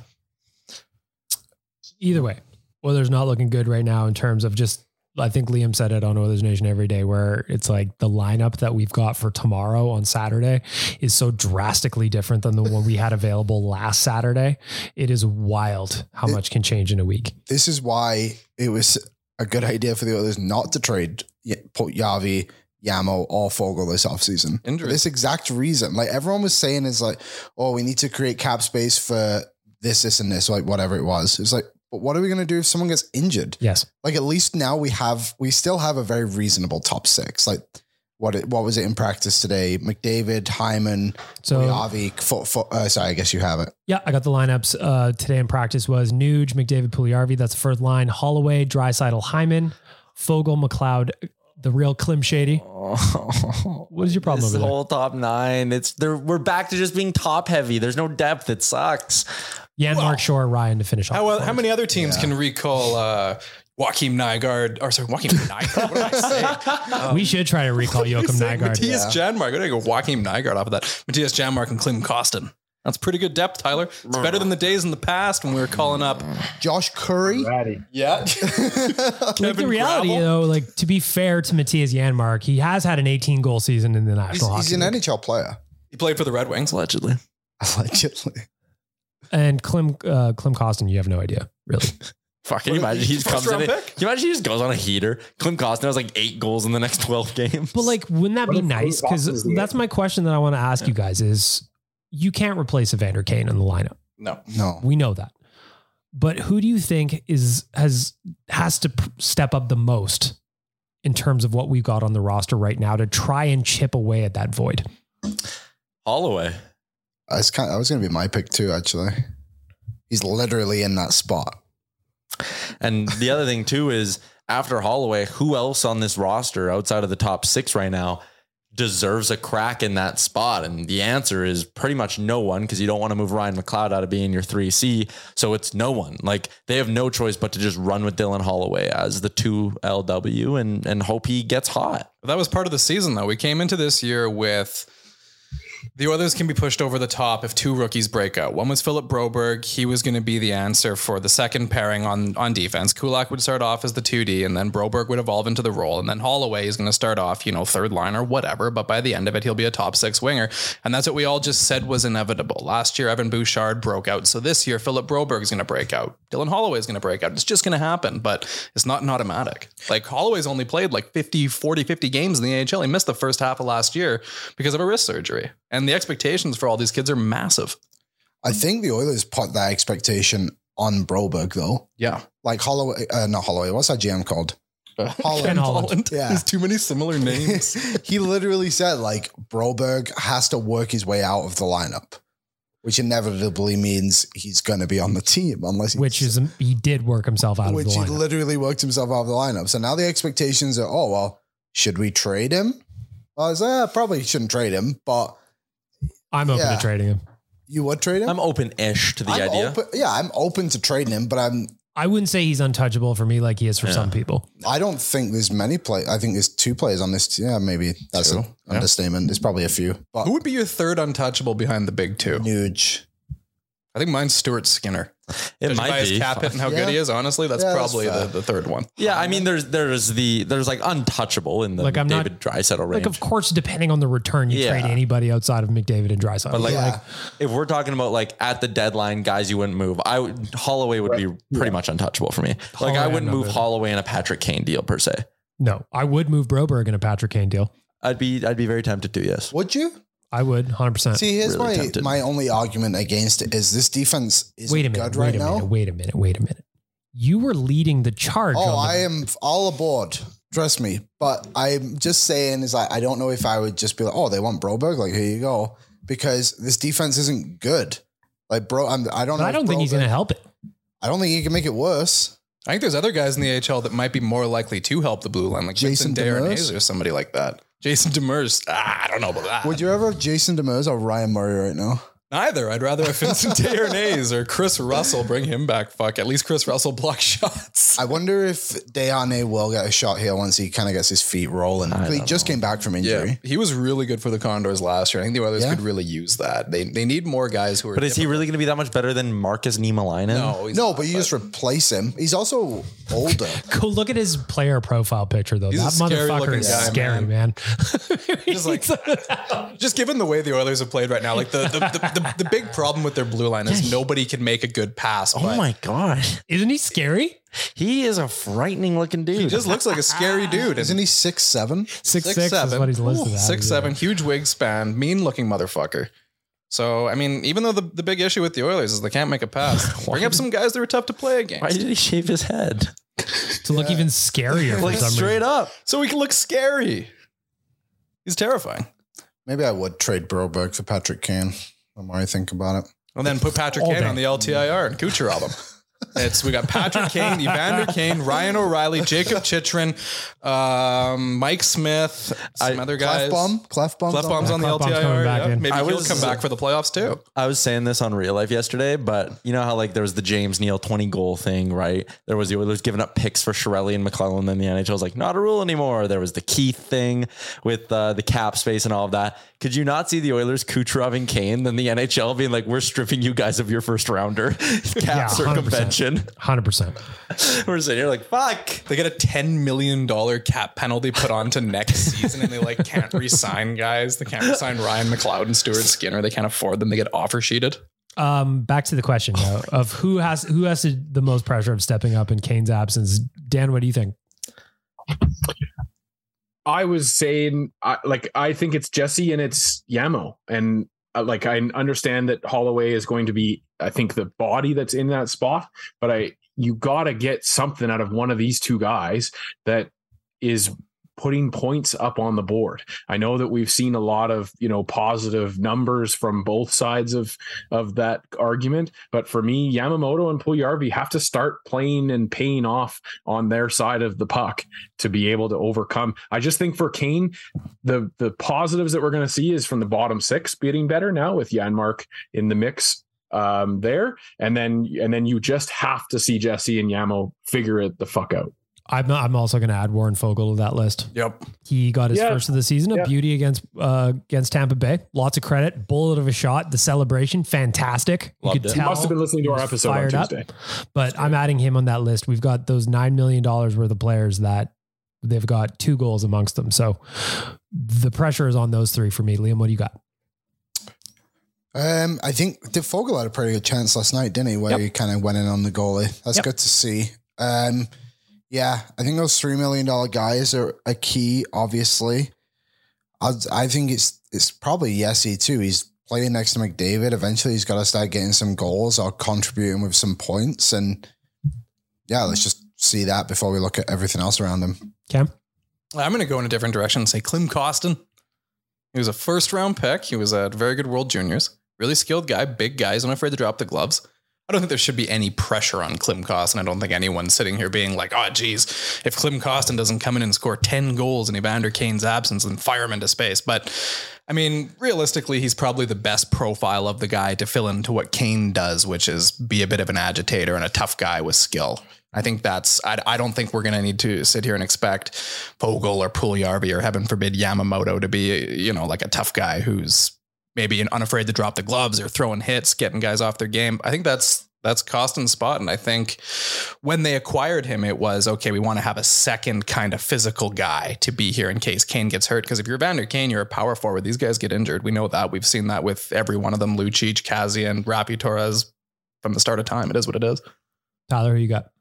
Either way, Oilers not looking good right now in terms of just, I think Liam said it on Oilers Nation every day, where it's like the lineup that we've got for tomorrow on Saturday is so drastically different than the one we had available last Saturday. It is wild how It- much can change in a week. This is why it was a good idea for the others not to trade Y- put Yavi, Yamo, or Fogel this offseason. For Injury. this exact reason. Like everyone was saying is like, oh, we need to create cap space for this, this, and this, like whatever it was. It's like, but what are we going to do if someone gets injured? Yes. Like at least now we have, we still have a very reasonable top six. Like what it, what was it in practice today? McDavid, Hyman, So- Yavi, fo- fo- uh, sorry, I guess you have it. Yeah, I got the lineups uh, today in practice was Nuge, McDavid, Puljujärvi. That's the first line. Holloway, Draisaitl, Hyman, Fogel, McLeod, The real Klim Shady. What is your problem This over there? whole top nine. It's there. We're back to just being top heavy. There's no depth. It sucks. Jan Mark Shore, Ryan to finish off. How, uh, how many other teams yeah. can recall uh, Joachim Nygaard? Or sorry, Joachim Nygaard. What did I say? Um, we should try to recall Joachim Nygaard. Matthias yeah. Janmark. I'm going to go Joachim Nygaard off of that. Matthias Janmark and Klim Kostin. That's pretty good depth, Tyler. It's better than the days in the past when we were calling up Josh Curry. Ratty. Yeah. Like the reality, Gravel. though, like to be fair to Matthias Janmark, he has had an eighteen goal season in the National He's, Hockey he's an League. N H L player. He played for the Red Wings, allegedly. Allegedly. And Klim uh, Klim Kostin, you have no idea, really. Fuck, can you imagine he just comes in it? Can you imagine he just goes on a heater? Klim Kostin has like eight goals in the next twelve games. But like, wouldn't that be nice? Because that's my question that I want to ask yeah. you guys is, you can't replace Evander Kane in the lineup. No, no, we know that. But who do you think is has has to p- step up the most in terms of what we've got on the roster right now to try and chip away at that void? Holloway. I was kind of, I was going to be my pick too. Actually, he's literally in that spot. And the other thing too is after Holloway, who else on this roster outside of the top six right now deserves a crack in that spot? And the answer is pretty much no one, because you don't want to move Ryan McLeod out of being your three C. So it's no one. Like they have no choice but to just run with Dylan Holloway as the two L W and, and hope he gets hot. That was part of the season though. We came into this year with the Oilers can be pushed over the top if two rookies break out. One was Philip Broberg. He was going to be the answer for the second pairing on, on defense. Kulak would start off as the two D, and then Broberg would evolve into the role. And then Holloway is going to start off, you know, third line or whatever. But by the end of it, he'll be a top six winger. And that's what we all just said was inevitable. Last year, Evan Bouchard broke out. So this year, Philip Broberg is going to break out. Dylan Holloway is going to break out. It's just going to happen, but it's not an automatic. Like Holloway's only played like fifty, forty, fifty games in the A H L. He missed the first half of last year because of a wrist surgery. And the expectations for all these kids are massive. I think the Oilers put that expectation on Broberg though. Yeah. Like Holloway, uh, not Holloway. What's that G M called? Uh, Holland. Ken Holland. Yeah. There's too many similar names. He literally said like Broberg has to work his way out of the lineup, which inevitably means he's going to be on the team unless he's, which is, he did work himself out of the lineup. Which he literally worked himself out of the lineup. So now the expectations are, oh, well, should we trade him? Well, I was like, eh, probably shouldn't trade him, but I'm open yeah. to trading him. You would trade him? I'm open-ish to the I'm idea. Open, yeah, I'm open to trading him, but I'm... I wouldn't say he's untouchable for me like he is for yeah. some people. I don't think there's many play. I think there's two players on this. Yeah, maybe that's an yeah. understatement. There's probably a few. But who would be your third untouchable behind the big two? Nuge. I think mine's Stuart Skinner. It might by be his cap hit and how yeah. good he is. Honestly, that's yeah, probably that's the, the third one. Yeah, I mean, there's there's the there's like untouchable in the like I'm David Draisaitl range. Like, of course, depending on the return, you yeah. trade anybody outside of McDavid and Draisaitl. But like, yeah. like, if we're talking about like at the deadline, guys, you wouldn't move. I would Holloway would be pretty yeah. much untouchable for me. Like, Holloway, I wouldn't move good. Holloway in a Patrick Kane deal per se. No, I would move Broberg in a Patrick Kane deal. I'd be I'd be very tempted to. Yes. Would you? I would, one hundred percent. See, here's Really my tempted. my only argument against it is this defense is Wait a minute, good wait right a now. minute, wait a minute, wait a minute. You were leading the charge. Oh, on the- I am all aboard. Trust me. But I'm just saying is like, I don't know if I would just be like, oh, they want Broberg. Like, here you go. Because this defense isn't good. Like, bro, I'm, I don't But know. I don't if think he's Broberg- going to help it. I don't think he can make it worse. I think there's other guys in the A H L that might be more likely to help the blue line, like Jason Vincent Demers? Darren or somebody like that. Jason Demers. Ah, I don't know about that. Would you ever have Jason Demers or Ryan Murray right now? Neither. I'd rather have Vincent Darren or Chris Russell. Bring him back. Fuck. At least Chris Russell block shots. I wonder if Desharnais will get a shot here once he kind of gets his feet rolling. He just know. came back from injury. Yeah, he was really good for the Condors last year. I think the Oilers yeah. could really use that. They they need more guys who are. But is difficult. he really going to be that much better than Marcus Niemelainen? No, he's no. not, But you just replace him. He's also older. Go look at his player profile picture though. He's that a motherfucker is guy, scary, man. man. just like, just given the way the Oilers have played right now, like the the, the, the, the big problem with their blue line is yeah. nobody can make a good pass. Oh my god, isn't he scary? He is a frightening looking dude. He just looks like a scary dude. Isn't he six seven? Six six, six seven. Is what he's listed as. Six seven, huge wingspan, mean looking motherfucker. So I mean, even though the, the big issue with the Oilers is they can't make a pass, bring up some guys that are tough to play against. Why did he shave his head to look yeah. even scarier? Like straight reason. up, so he can look scary. He's terrifying. Maybe I would trade Broberg for Patrick Kane. The more I think about it. And then put Patrick Kane on the L T I R and Kucherov him. It's we got Patrick Kane, Evander Kane, Ryan O'Reilly, Jacob Chychrun, um, Mike Smith, some I, other guys. Clefbaum, Clefbaum's, Clefbaum's on the L T I R. Yeah. Maybe I he'll was, come back for the playoffs too. I was saying this on Real Life yesterday, but you know how like there was the James Neal twenty goal thing, right? There was the Oilers giving up picks for Chiarelli and McClellan, then the N H L was like, not a rule anymore. There was the Keith thing with uh, the cap space and all of that. Could you not see the Oilers Kucherov and Kane, then the N H L being like, we're stripping you guys of your first rounder cap yeah, circumvention? one hundred percent. We're sitting here like, fuck. They get a ten million dollars cap penalty put on to next season and they like can't re-sign guys. They can't re-sign Ryan McLeod and Stuart Skinner. They can't afford them. They get offer sheeted. Um, back to the question though, of who has who has the most pressure of stepping up in Kane's absence. Dan, what do you think? I was saying, I, like, I think it's Jesse and it's Yamo. And uh, like, I understand that Holloway is going to be, I think, the body that's in that spot, but I, you got to get something out of one of these two guys that is putting points up on the board. I know that we've seen a lot of, you know, positive numbers from both sides of, of that argument. But for me, Yamamoto and Puljujarvi have to start playing and paying off on their side of the puck to be able to overcome. I just think for Kane, the, the positives that we're going to see is from the bottom six getting better now with Janmark in the mix um, there. And then, and then you just have to see Jesse and Yamo figure it the fuck out. I'm I'm also going to add Warren Fogle to that list. Yep. He got his yeah. first of the season, a yeah. beauty against uh, against Tampa Bay. Lots of credit. Bullet of a shot. The celebration, fantastic. You Loved could it. tell. You must have been listening to our episode on Tuesday. Up, but I'm adding him on that list. We've got those nine million dollars worth of players that they've got two goals amongst them. So the pressure is on those three for me. Liam, what do you got? Um, I think the Fogle had a pretty good chance last night, didn't he? Where yep. he kind of went in on the goalie. That's yep. good to see. Um, Yeah, I think those three million dollars guys are a key, obviously. I I think it's it's probably Yessi too. He's playing next to McDavid. Eventually, he's got to start getting some goals or contributing with some points. And yeah, let's just see that before we look at everything else around him. Cam? I'm going to go in a different direction and say Klim Kostin. He was a first round pick. He was at very good World Juniors. Really skilled guy, big guy. He's not afraid to drop the gloves. I don't think there should be any pressure on Klim Kostin. I don't think anyone's sitting here being like, oh, geez, if Klim Kostin doesn't come in and score ten goals in Evander Kane's absence, then fire him into space. But I mean, realistically, he's probably the best profile of the guy to fill into what Kane does, which is be a bit of an agitator and a tough guy with skill. I think that's, I, I don't think we're going to need to sit here and expect Fogle or Puljujarvi or heaven forbid Yamamoto to be, you know, like a tough guy who's maybe unafraid to drop the gloves or throwing hits, getting guys off their game. I think that's that's Kostin's spot. And I think when they acquired him, it was, okay, we want to have a second kind of physical guy to be here in case Kane gets hurt. Because if you're Evander Kane, you're a power forward. These guys get injured. We know that. We've seen that with every one of them, Lucic, Kazi, and Rapi Torres from the start of time. It is what it is. Tyler, who you got?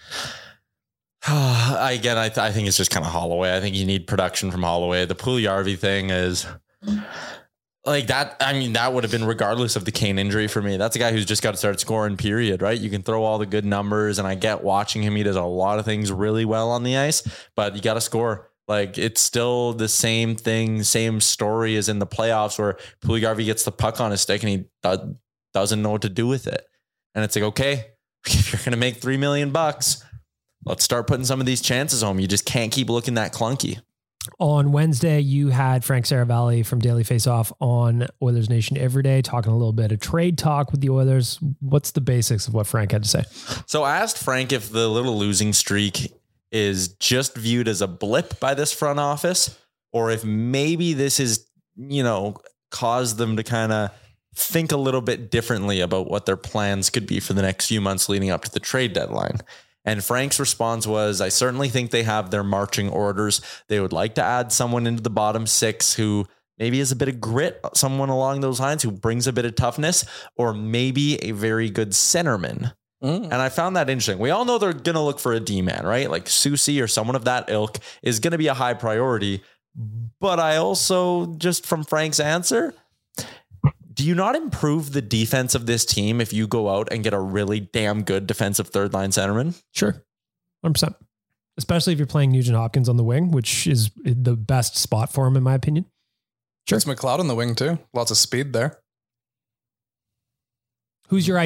Again, I, th- I think it's just kind of Holloway. I think you need production from Holloway. The Puljujarvi thing is... Like that, I mean, that would have been regardless of the Kane injury for me. That's a guy who's just got to start scoring, period, right? You can throw all the good numbers, and I get watching him. He does a lot of things really well on the ice, but you got to score. Like, it's still the same thing, same story as in the playoffs where Puljujarvi gets the puck on his stick and he do- doesn't know what to do with it. And it's like, okay, if you're going to make three million bucks, let's start putting some of these chances home. You just can't keep looking that clunky. On Wednesday, you had Frank Saravalli from Daily Faceoff on Oilers Nation every day, talking a little bit of trade talk with the Oilers. What's the basics of what Frank had to say? So I asked Frank if the little losing streak is just viewed as a blip by this front office, or if maybe this is, you know, caused them to kind of think a little bit differently about what their plans could be for the next few months leading up to the trade deadline. And Frank's response was, I certainly think they have their marching orders. They would like to add someone into the bottom six who maybe has a bit of grit, someone along those lines who brings a bit of toughness, or maybe a very good centerman. Mm. And I found that interesting. We all know they're going to look for a D-man, right? Like Susie or someone of that ilk is going to be a high priority. But I also, just from Frank's answer, do you not improve the defense of this team if you go out and get a really damn good defensive third line centerman? Sure. one hundred percent. Especially if you're playing Nugent Hopkins on the wing, which is the best spot for him, in my opinion. Sure. It's McLeod on the wing too. Lots of speed there. Who's your ideal?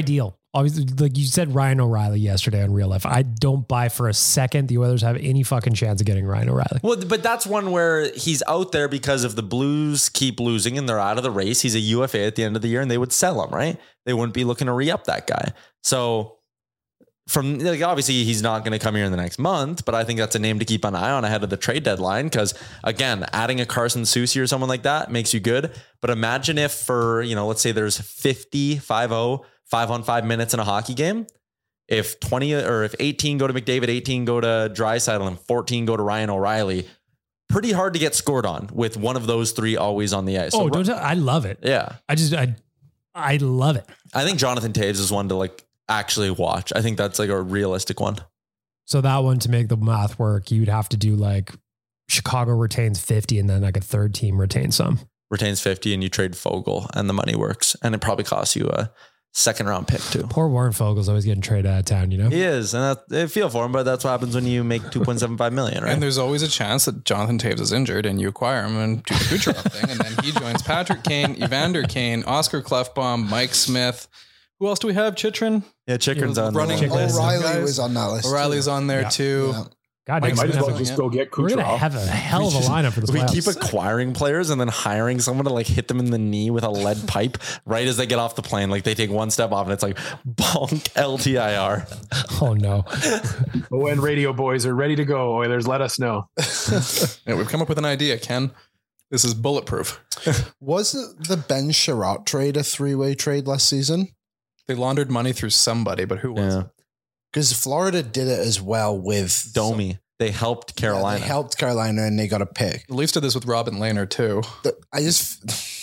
Obviously, like you said, Ryan O'Reilly yesterday on Real Life. I don't buy for a second the Oilers have any fucking chance of getting Ryan O'Reilly. Well, but that's one where he's out there because if the Blues keep losing and they're out of the race, he's a U F A at the end of the year and they would sell him, right? They wouldn't be looking to re-up that guy. So from like, obviously he's not going to come here in the next month, but I think that's a name to keep an eye on ahead of the trade deadline. Because again, adding a Carson Soucy or someone like that makes you good. But imagine if for, you know, let's say there's fifty, five oh, five on five minutes in a hockey game. If twenty or if eighteen go to McDavid, eighteen go to Draisaitl, and fourteen go to Ryan O'Reilly, pretty hard to get scored on with one of those three always on the ice. Oh, so, don't tell, I love it. Yeah. I just, I, I love it. I think Jonathan Toews is one to like actually watch. I think that's like a realistic one. So that one, to make the math work, you'd have to do like Chicago retains fifty and then like a third team retains some. Retains fifty and you trade Fogle and the money works. And it probably costs you a second round pick too. Poor Warren Fogel's always getting traded out of town, you know? He is. And that, I feel for him, but that's what happens when you make two point seven five million, right? And there's always a chance that Jonathan Toews is injured and you acquire him and do the Kucherov thing. And then he joins Patrick Kane, Evander Kane, Oscar Klefbom, Mike Smith. Who else do we have? Chitrin? Yeah, Chitrin's on running. O'Reilly was on that list. O'Reilly's on there Yeah. too. Yeah. God, Might, damn, might as we're well gonna just have- go get We're going to Kucherov. have a hell of a lineup for this We playoffs. keep acquiring players and then hiring someone to like hit them in the knee with a lead pipe right as they get off the plane. Like they take one step off and it's like bonk L T I R. Oh no. Oh, and radio boys are ready to go. Oilers, let us know. Yeah, we've come up with an idea, Ken. This is bulletproof. Was it the Ben Sherratt trade a three-way trade last season? They laundered money through somebody, but who was Yeah. it? Because Florida did it as well with Domi. They helped Yeah, Carolina. they helped Carolina and they got a pick. The Leafs did this with Robin Lehner too. The- I just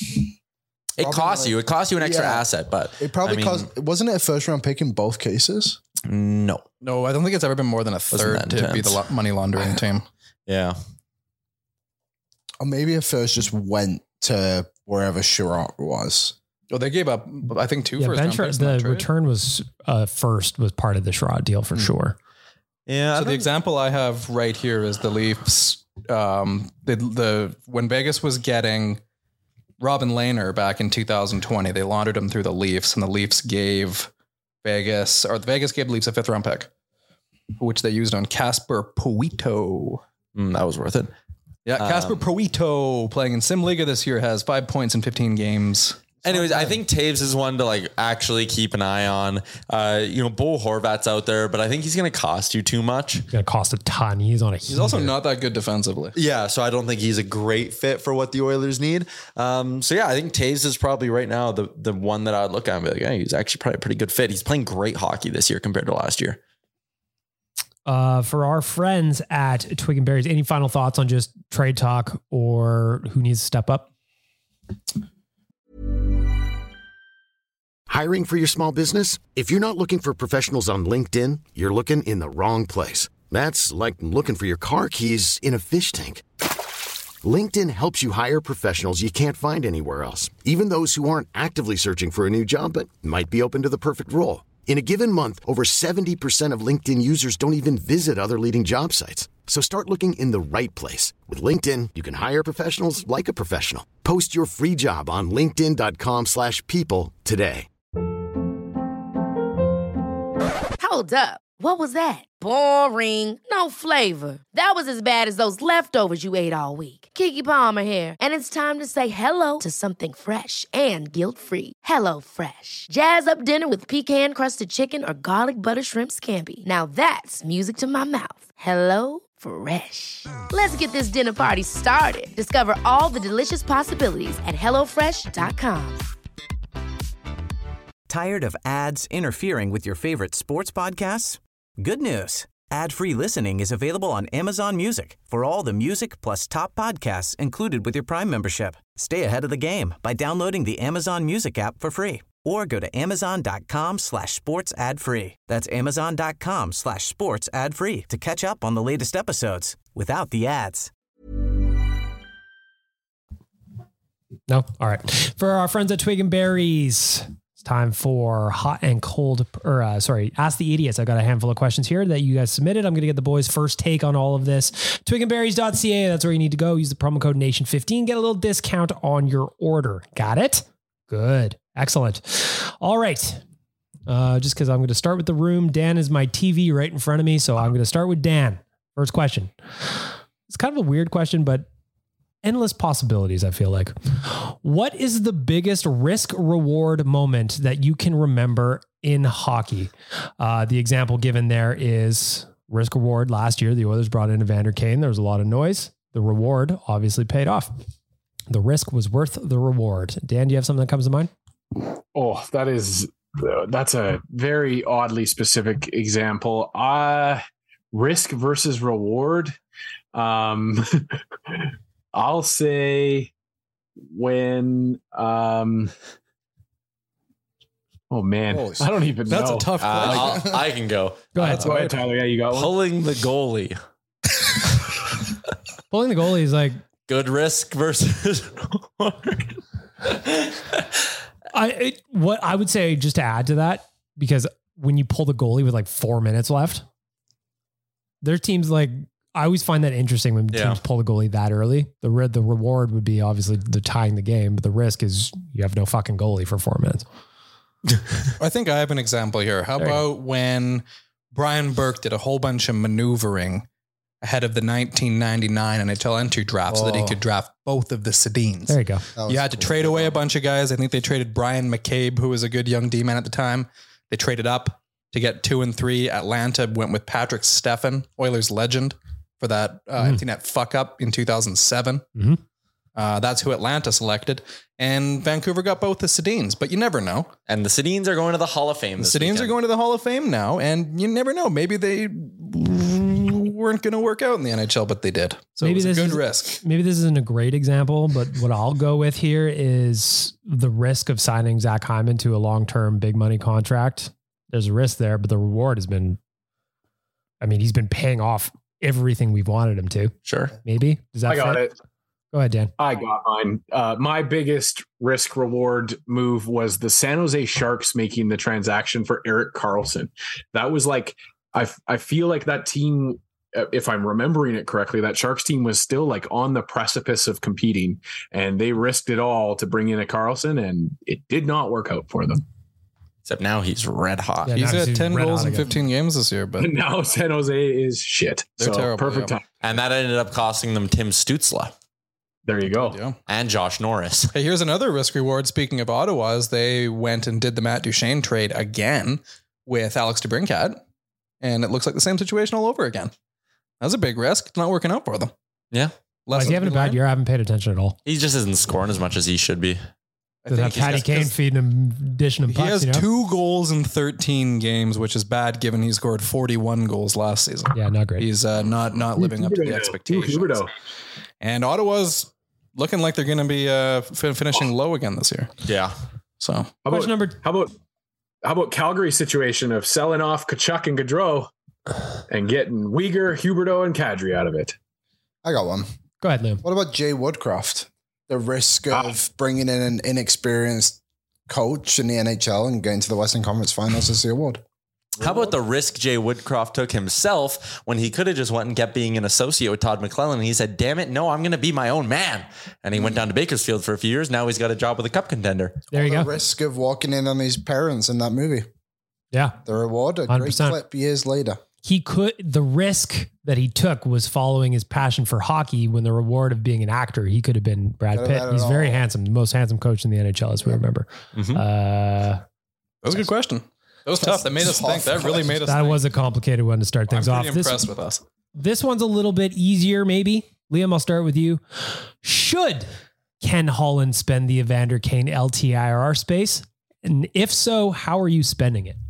it Robin costs Lehner- you. It costs you an extra Yeah. asset, but it probably I mean, cost. Wasn't it a first round pick in both cases? No. No, I don't think it's ever been more than a Wasn't third that to be intense. the lo- money laundering team. Yeah. Or maybe a first just went to wherever Sherratt was. Well, they gave up, I think, two Yeah, first Ben round Sher- picks in that the trade. return was uh, first was part of the Sherrod deal for sure. Yeah. So I the think- example I have right here is the Leafs. Um, the, the when Vegas was getting Robin Lehner back in two thousand twenty, they laundered him through the Leafs, and the Leafs gave Vegas, or the Vegas gave the Leafs a fifth round pick, which they used on Casper Puito. Mm, that was worth it. Yeah, Casper Um, Puito playing in Sim Liga this year has five points in fifteen games. Anyways, I think Taves is one to like actually keep an eye on. Uh, you know, Bo Horvat's out there, but I think he's going to cost you too much. It's going to cost a ton. He's on a He's also not that good defensively. Yeah, so I don't think he's a great fit for what the Oilers need. Um, so yeah, I think Taves is probably right now the the one that I would look at and be like, hey, he's actually probably a pretty good fit. He's playing great hockey this year compared to last year. Uh, for our friends at Twig and Berries, any final thoughts on just trade talk or who needs to step up? Hiring for your small business? If you're not looking for professionals on LinkedIn, you're looking in the wrong place. That's like looking for your car keys in a fish tank. LinkedIn helps you hire professionals you can't find anywhere else, even those who aren't actively searching for a new job but might be open to the perfect role. In a given month, over seventy percent of LinkedIn users don't even visit other leading job sites. So start looking in the right place. With LinkedIn, you can hire professionals like a professional. Post your free job on linkedin.com slash people today. Hold up. What was that? Boring. No flavor. That was as bad as those leftovers you ate all week. Keke Palmer here, and it's time to say hello to something fresh and guilt-free. Hello Fresh. Jazz up dinner with pecan-crusted chicken or garlic butter shrimp scampi. Now that's music to my mouth. Hello Fresh. Let's get this dinner party started. Discover all the delicious possibilities at hello fresh dot com. Tired of ads interfering with your favorite sports podcasts? Good news. Ad-free listening is available on Amazon Music for all the music plus top podcasts included with your Prime membership. Stay ahead of the game by downloading the Amazon Music app for free or go to amazon.com slash sports ad free. That's amazon.com slash sports ad free to catch up on the latest episodes without the ads. No? All right. For our friends at Twig and Berries, it's time for hot and cold, or uh, sorry, Ask the Idiots. I've got a handful of questions here that you guys submitted. I'm going to get the boys' first take on all of this. twig and berries dot c a. That's where you need to go. Use the promo code nation fifteen. Get a little discount on your order. Got it? Good. Excellent. All right. uh, just because I'm going to start with the room. Dan is my T V right in front of me. So I'm going to start with Dan. First question. It's kind of a weird question, but endless possibilities, I feel like. What is the biggest risk reward moment that you can remember in hockey? Uh, the example given there is risk reward. Last year, the Oilers brought in Evander Kane. There was a lot of noise. The reward obviously paid off. The risk was worth the reward. Dan, do you have something that comes to mind? Oh, that is, that's a very oddly specific example. Uh, risk versus reward. Um, I'll say when, um, oh man, Oh, I don't even That's know. a tough Uh, question. I'll- I can go. Go ahead. Go ahead, Tyler. Yeah, you got one. Pulling the goalie. Pulling the goalie is like, Good risk versus I it, what I would say just to add to that, because when you pull the goalie with like four minutes left, their teams like, I always find that interesting when Yeah. teams pull the goalie that early. The re- the reward would be obviously the tying the game, but the risk is you have no fucking goalie for four minutes. I think I have an example here. How There you about when Brian Burke did a whole bunch of maneuvering ahead of the nineteen ninety-nine N H L entry draft so that he Oh. could draft both of the Sedins. There you go. That was You had to cool. trade away a bunch of guys. I think they traded Brian McCabe, who was a good young D-man at the time. They traded up to get two and three. Atlanta went with Patrick Steffen, Oilers legend, for that uh, Mm. empty net fuck up in two thousand seven. Mhm. Uh, that's who Atlanta selected. And Vancouver got both the Sedins, but you never know. and the Sedins are going to the Hall of Fame. The this Sedins weekend. are going to the Hall of Fame now, and you never know. Maybe they weren't going to work out in the N H L, but they did. So Maybe it was a this good is- risk. Maybe this isn't a great example, but what I'll go with here is the risk of signing Zach Hyman to a long-term big money contract. There's a risk there, but the reward has been, I mean, he's been paying off everything we've wanted him to. Sure. Maybe. Does that I got fit? it. Go ahead, Dan. I got mine. Uh, my biggest risk reward move was the San Jose Sharks making the transaction for Erik Karlsson. That was like, I, I feel like that team, uh, if I'm remembering it correctly, that Sharks team was still like on the precipice of competing, and they risked it all to bring in a Karlsson, and it did not work out for them. Except now he's red hot. Yeah, He's now got he's ten red goals hot in again. fifteen games this year, but And now San Jose is shit. They're so terrible, perfect yeah. time. And that ended up costing them Tim Stützle There you go. yeah. and Josh Norris. Hey, here's another risk reward. Speaking of Ottawa, is they went and did the Matt Duchene trade again with Alex DeBrincat, and it looks like the same situation all over again. That's a big risk. It's not working out for them. Yeah. Why is he having a bad year? I haven't paid attention at all. He just isn't scoring as much as he should be. I Does think have he's Patty just- Kane 'cause feeding him, dishing him He pucks? has you know? two goals in thirteen games, which is bad given he scored forty-one goals last season. Yeah, not great. He's uh, not not living up to the expectations. Huberdeau. And Ottawa's looking like they're going to be uh, fin- finishing low again this year. Yeah. So How about, Question number- how about how about Calgary's situation of selling off Kachuk and Gaudreau and getting Uyghur, Huberdeau, and Kadri out of it? I got one. Go ahead, Liam. What about Jay Woodcroft? The risk of bringing in an inexperienced coach in the N H L and getting to the Western Conference Finals as the award. How about the risk Jay Woodcroft took himself when he could have just went and kept being an associate with Todd McClellan? And he said, damn it, no, I'm going to be my own man. And he went down to Bakersfield for a few years. Now he's got a job with a cup contender. There you the go. risk of walking in on his parents in that movie. Yeah. The reward, a one hundred great percent. clip years later. He could, the risk that he took was following his passion for hockey when the reward of being an actor, he could have been Brad Could've Pitt. had it He's very all. handsome, the most handsome coach in the N H L, as we remember. Mhm. Uh, that was a good question. That was tough. That made us Tough think. That really made us that think. was a complicated one to start I'm things pretty off. This, impressed with us. this one's a little bit easier, maybe. Liam, I'll start with you. Should Ken Holland spend the Evander Kane L T I R R space? And if so, how are you spending it?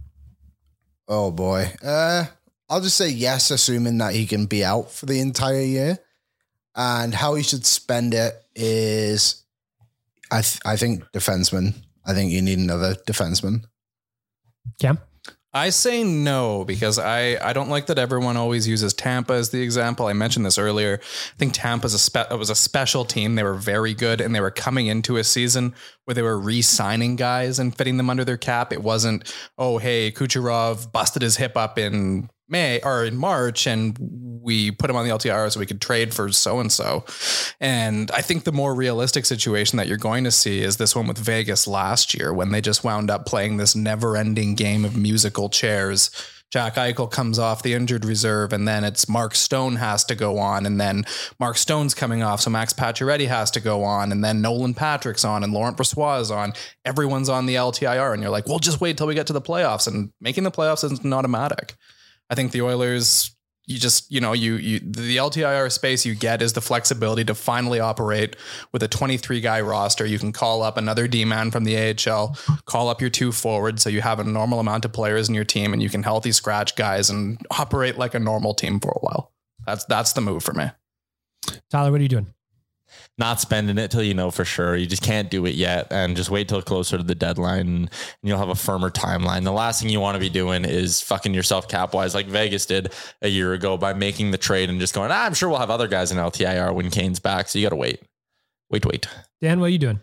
Oh boy. Uh, I'll just say yes, assuming that he can be out for the entire year. And how he should spend it is, I th- I think defenseman. I think you need another defenseman. Cam? I say no because I, I don't like that everyone always uses Tampa as the example. I mentioned this earlier. I think Tampa's a spe- it was a special team. They were very good, and they were coming into a season where they were re-signing guys and fitting them under their cap. It wasn't, oh, hey, Kucherov busted his hip up in May or in March, and we put him on the L T I R so we could trade for so-and-so. And I think the more realistic situation that you're going to see is this one with Vegas last year, when they just wound up playing this never ending game of musical chairs. Jack Eichel comes off the injured reserve, and then it's Mark Stone has to go on, and then Mark Stone's coming off, so Max Pacioretty has to go on, and then Nolan Patrick's on, and Laurent Brossoit is on. Everyone's on the L T I R, and you're like, well, just wait till we get to the playoffs. And making the playoffs isn't automatic. I think the Oilers, you just, you know, you, you, the L T I R space you get is the flexibility to finally operate with a twenty-three guy roster. You can call up another D-man from the A H L, call up your two forwards, so you have a normal amount of players in your team, and you can healthy scratch guys and operate like a normal team for a while. That's, that's the move for me. Tyler, what are you doing? Not spending it till you know for sure. You just can't do it yet, and just wait till closer to the deadline, and you'll have a firmer timeline. The last thing you want to be doing is fucking yourself cap wise, like Vegas did a year ago by making the trade and just going, ah, I'm sure we'll have other guys in L T I R when Kane's back. So you got to wait, wait, wait. Dan, what are you doing?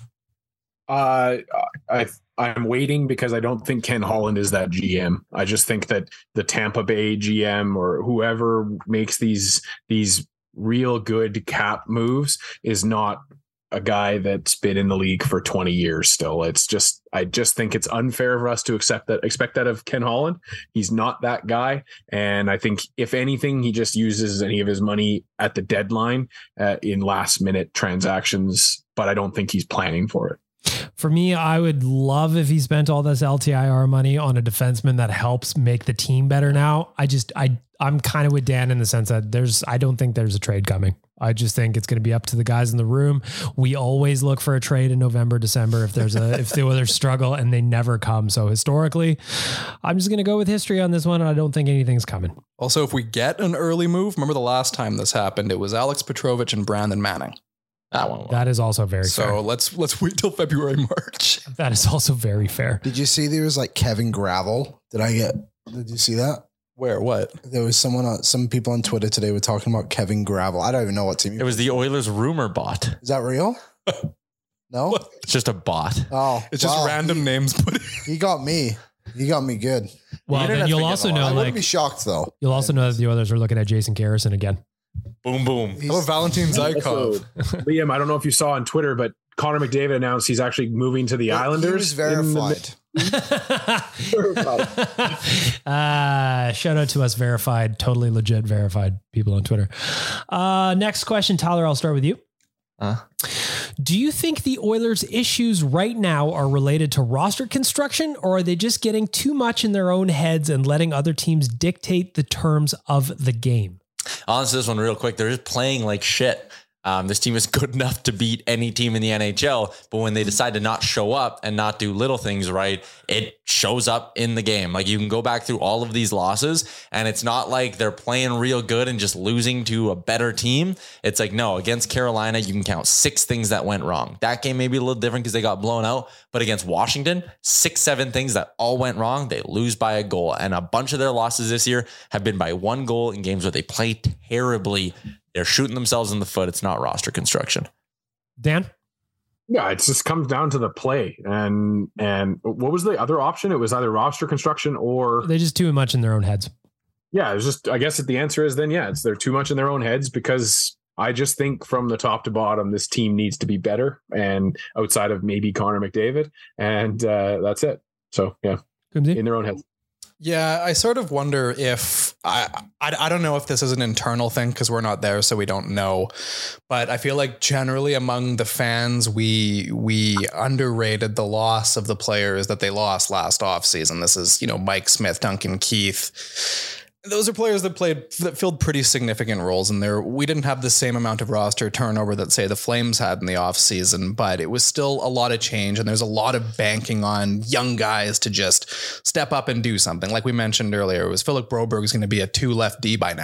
Uh, I I'm waiting because I don't think Ken Holland is that G M. I just think that the Tampa Bay G M or whoever makes these these real good cap moves is not a guy that's been in the league for twenty years still. It's just, I just think it's unfair for us to accept that, expect that of Ken Holland. He's not that guy. And I think if anything, he just uses any of his money at the deadline uh, in last minute transactions, but I don't think he's planning for it. For me, I would love if he spent all this L T I R money on a defenseman that helps make the team better now. I just, I, I'm kind of with Dan in the sense that there's, I don't think there's a trade coming. I just think it's going to be up to the guys in the room. We always look for a trade in November, December, if there's a, if the Oilers struggle, and they never come. So historically, I'm just going to go with history on this one. And I don't think anything's coming. Also, if we get an early move, remember the last time this happened, it was Alex Petrovich and Brandon Manning. That one. That is also very so fair. So let's let's wait till February, March. That is also very fair. Did you see there was like Kevin Gravel? Did I get? Did you see that? Where? What? There was someone on some people on Twitter today were talking about Kevin Gravel. I don't even know what team. It was the Oilers rumor bot. Is that real? No, what? It's just a bot. Oh, it's just wow. random he, names. Put he got me. He got me good. Well, then you'll also know. I like, wouldn't be shocked though. You'll also know that the Oilers are looking at Jason Garrison again. Boom, boom. Hello, Valentin Zykov. Liam, I don't know if you saw on Twitter, but Connor McDavid announced he's actually moving to the yeah, Islanders. He was verified. uh, shout out to us verified, totally legit verified people on Twitter. Uh, next question, Tyler, I'll start with you. Uh. Do you think the Oilers' issues right now are related to roster construction, or are they just getting too much in their own heads and letting other teams dictate the terms of the game? I'll answer this one real quick. They're just playing like shit. Um, this team is good enough to beat any team in the N H L, but when they decide to not show up and not do little things right, it shows up in the game. Like you can go back through all of these losses, and it's not like they're playing real good and just losing to a better team. It's like, no, against Carolina, you can count six things that went wrong. That game may be a little different because they got blown out, but against Washington, six, seven things that all went wrong. They lose by a goal, and a bunch of their losses this year have been by one goal in games where they play terribly. They're shooting themselves in the foot. It's not roster construction. Dan? Yeah, it just comes down to the play. And and what was the other option? It was either roster construction or... They're just too much in their own heads. Yeah, it's just, I guess the answer is then, yeah, it's they're too much in their own heads because I just think from the top to bottom, this team needs to be better and outside of maybe Connor McDavid. And uh, that's it. So, yeah, in their own heads. Yeah, I sort of wonder if I, I I don't know if this is an internal thing because we're not there, so we don't know. But I feel like generally among the fans, we we underrated the loss of the players that they lost last offseason. This is, you know, Mike Smith, Duncan Keith. Those are players that played that filled pretty significant roles in there. We didn't have the same amount of roster turnover that, say, the Flames had in the offseason, but it was still a lot of change. And there's a lot of banking on young guys to just step up and do something. Like we mentioned earlier, it was Philip Broberg is going to be a two left D by now.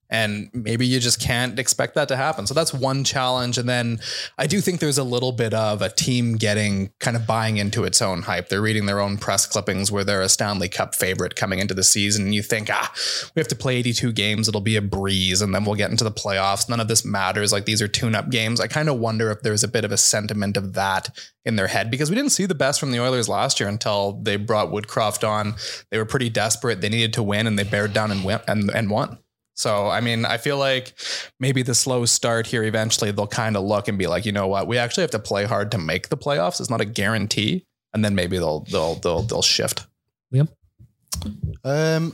And maybe you just can't expect that to happen. So that's one challenge. And then I do think there's a little bit of a team getting kind of buying into its own hype. They're reading their own press clippings where they're a Stanley Cup favorite coming into the season. And you think, ah, we have to play eighty-two games. It'll be a breeze. And then we'll get into the playoffs. None of this matters. Like, these are tune-up games. I kind of wonder if there's a bit of a sentiment of that in their head, because we didn't see the best from the Oilers last year until they brought Woodcroft on. They were pretty desperate. They needed to win, and they bared down and went and, and won. So, I mean, I feel like maybe the slow start here, eventually they'll kind of look and be like, you know what, we actually have to play hard to make the playoffs. It's not a guarantee. And then maybe they'll, they'll, they'll, they'll shift. Liam? Um,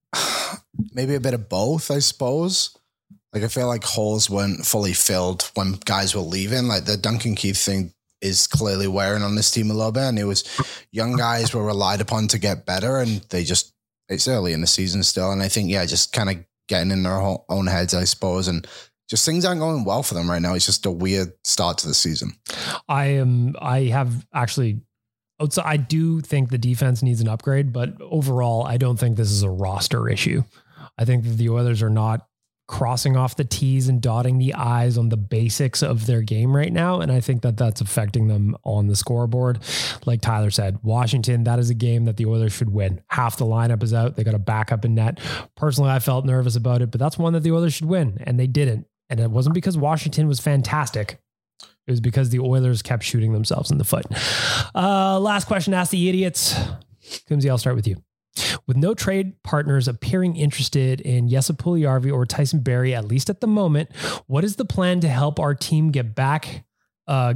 maybe a bit of both, I suppose. Like, I feel like holes weren't fully filled when guys were leaving. Like, the Duncan Keith thing is clearly wearing on this team a little bit. And it was young guys were relied upon to get better, and they just, it's early in the season still. And I think, yeah, just kind of getting in their own heads, I suppose. And just things aren't going well for them right now. It's just a weird start to the season. I am, I have actually, so I do think the defense needs an upgrade, but overall, I don't think this is a roster issue. I think that the Oilers are not crossing off the T's and dotting the I's on the basics of their game right now. And I think that that's affecting them on the scoreboard. Like Tyler said, Washington, that is a game that the Oilers should win. Half the lineup is out. They got a backup in net. Personally, I felt nervous about it, but that's one that the Oilers should win, and they didn't. And it wasn't because Washington was fantastic. It was because the Oilers kept shooting themselves in the foot. Uh, last question, ask the idiots. Coombsy, I'll start with you. With no trade partners appearing interested in Jesse Puljujarvi or Tyson Barrie, at least at the moment, what is the plan to help our team get back uh,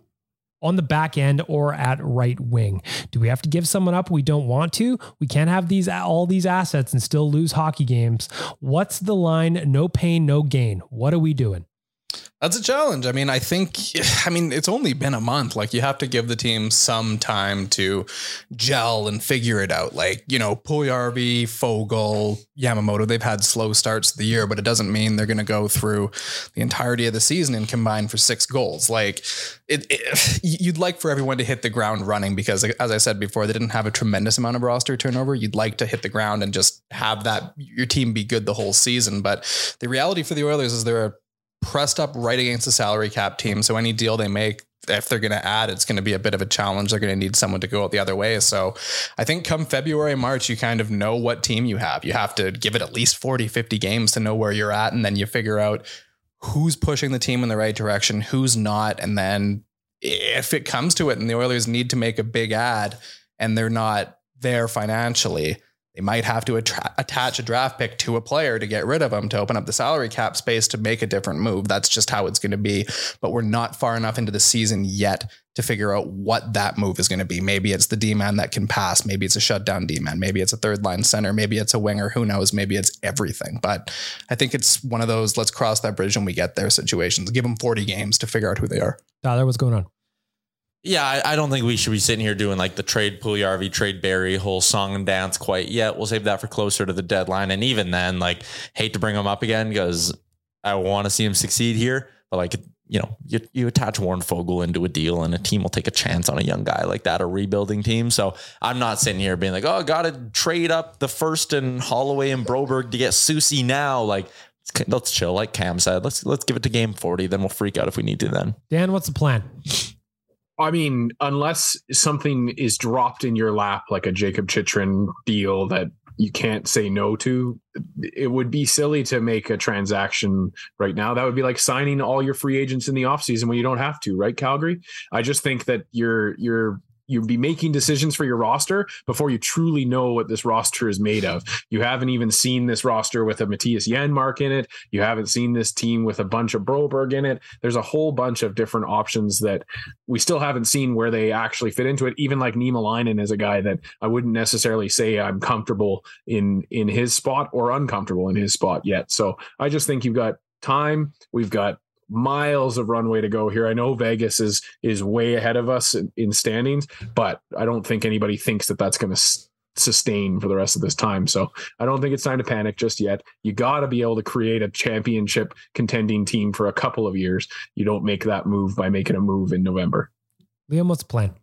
on the back end or at right wing? Do we have to give someone up we don't want to? We can't have these all these assets and still lose hockey games. What's the line? No pain, no gain. What are we doing? That's a challenge. I mean, I think, I mean, it's only been a month. Like, you have to give the team some time to gel and figure it out. Like, you know, Puljujarvi, Foegele, Yamamoto, they've had slow starts to the year, but it doesn't mean they're going to go through the entirety of the season and combine for six goals. Like, it, it, you'd like for everyone to hit the ground running, because, as I said before, they didn't have a tremendous amount of roster turnover. You'd like to hit the ground and just have that, your team be good the whole season. But the reality for the Oilers is they're a pressed up right against the salary cap team. So any deal they make, if they're going to add, it's going to be a bit of a challenge. They're going to need someone to go out the other way. So I think come February, March, you kind of know what team you have. You have to give it at least forty, fifty games to know where you're at. And then you figure out who's pushing the team in the right direction, who's not. And then if it comes to it and the Oilers need to make a big add and they're not there financially, they might have to attra- attach a draft pick to a player to get rid of them, to open up the salary cap space to make a different move. That's just how it's going to be. But we're not far enough into the season yet to figure out what that move is going to be. Maybe it's the D-man that can pass. Maybe it's a shutdown D-man. Maybe it's a third line center. Maybe it's a winger. Who knows? Maybe it's everything. But I think it's one of those, let's cross that bridge when we get there situations. Give them forty games to figure out who they are. Tyler, what's going on? Yeah, I, I don't think we should be sitting here doing like the trade Puljujarvi, trade Barrie whole song and dance quite yet. We'll save that for closer to the deadline. And even then, like, hate to bring him up again because I want to see him succeed here. But like, you know, you, you attach Warren Foegele into a deal and a team will take a chance on a young guy like that, a rebuilding team. So I'm not sitting here being like, oh, got to trade up the first and Holloway and Broberg to get Soucy now. Like, let's chill. Like Cam said, let's let's give it to game forty. Then we'll freak out if we need to then. Dan, what's the plan? I mean, unless something is dropped in your lap, like a Jacob Chychrun deal that you can't say no to, it would be silly to make a transaction right now. That would be like signing all your free agents in the offseason when you don't have to, right, Calgary? I just think that you're you're you'd be making decisions for your roster before you truly know what this roster is made of. You haven't even seen this roster with a Matthias Janmark in it. You haven't seen this team with a bunch of Broberg in it. There's a whole bunch of different options that we still haven't seen where they actually fit into it. Even like Niemelainen is a guy that I wouldn't necessarily say I'm comfortable in, in his spot or uncomfortable in his spot yet. So I just think you've got time. We've got miles of runway to go here. I know Vegas is is way ahead of us in, in standings, but I don't think anybody thinks that that's going to s- sustain for the rest of this time. So I don't think it's time to panic just yet. You got to be able to create a championship contending team for a couple of years. You don't make that move by making a move in November. Liam, what's the plan?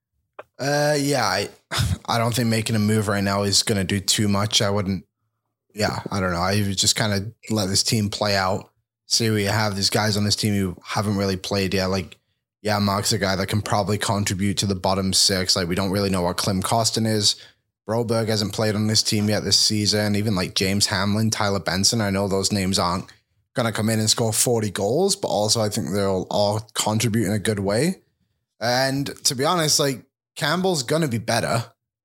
Uh, yeah, I, I don't think making a move right now is going to do too much. I wouldn't yeah, I don't know. I would just kind of let this team play out. See, we have these guys on this team who haven't really played yet. Like, yeah, Mark's a guy that can probably contribute to the bottom six. Like, we don't really know what Klim Kostin is. Broberg hasn't played on this team yet this season. Even like James Hamlin, Tyler Benson. I know those names aren't going to come in and score forty goals, but also I think they'll all contribute in a good way. And to be honest, like Campbell's going to be better.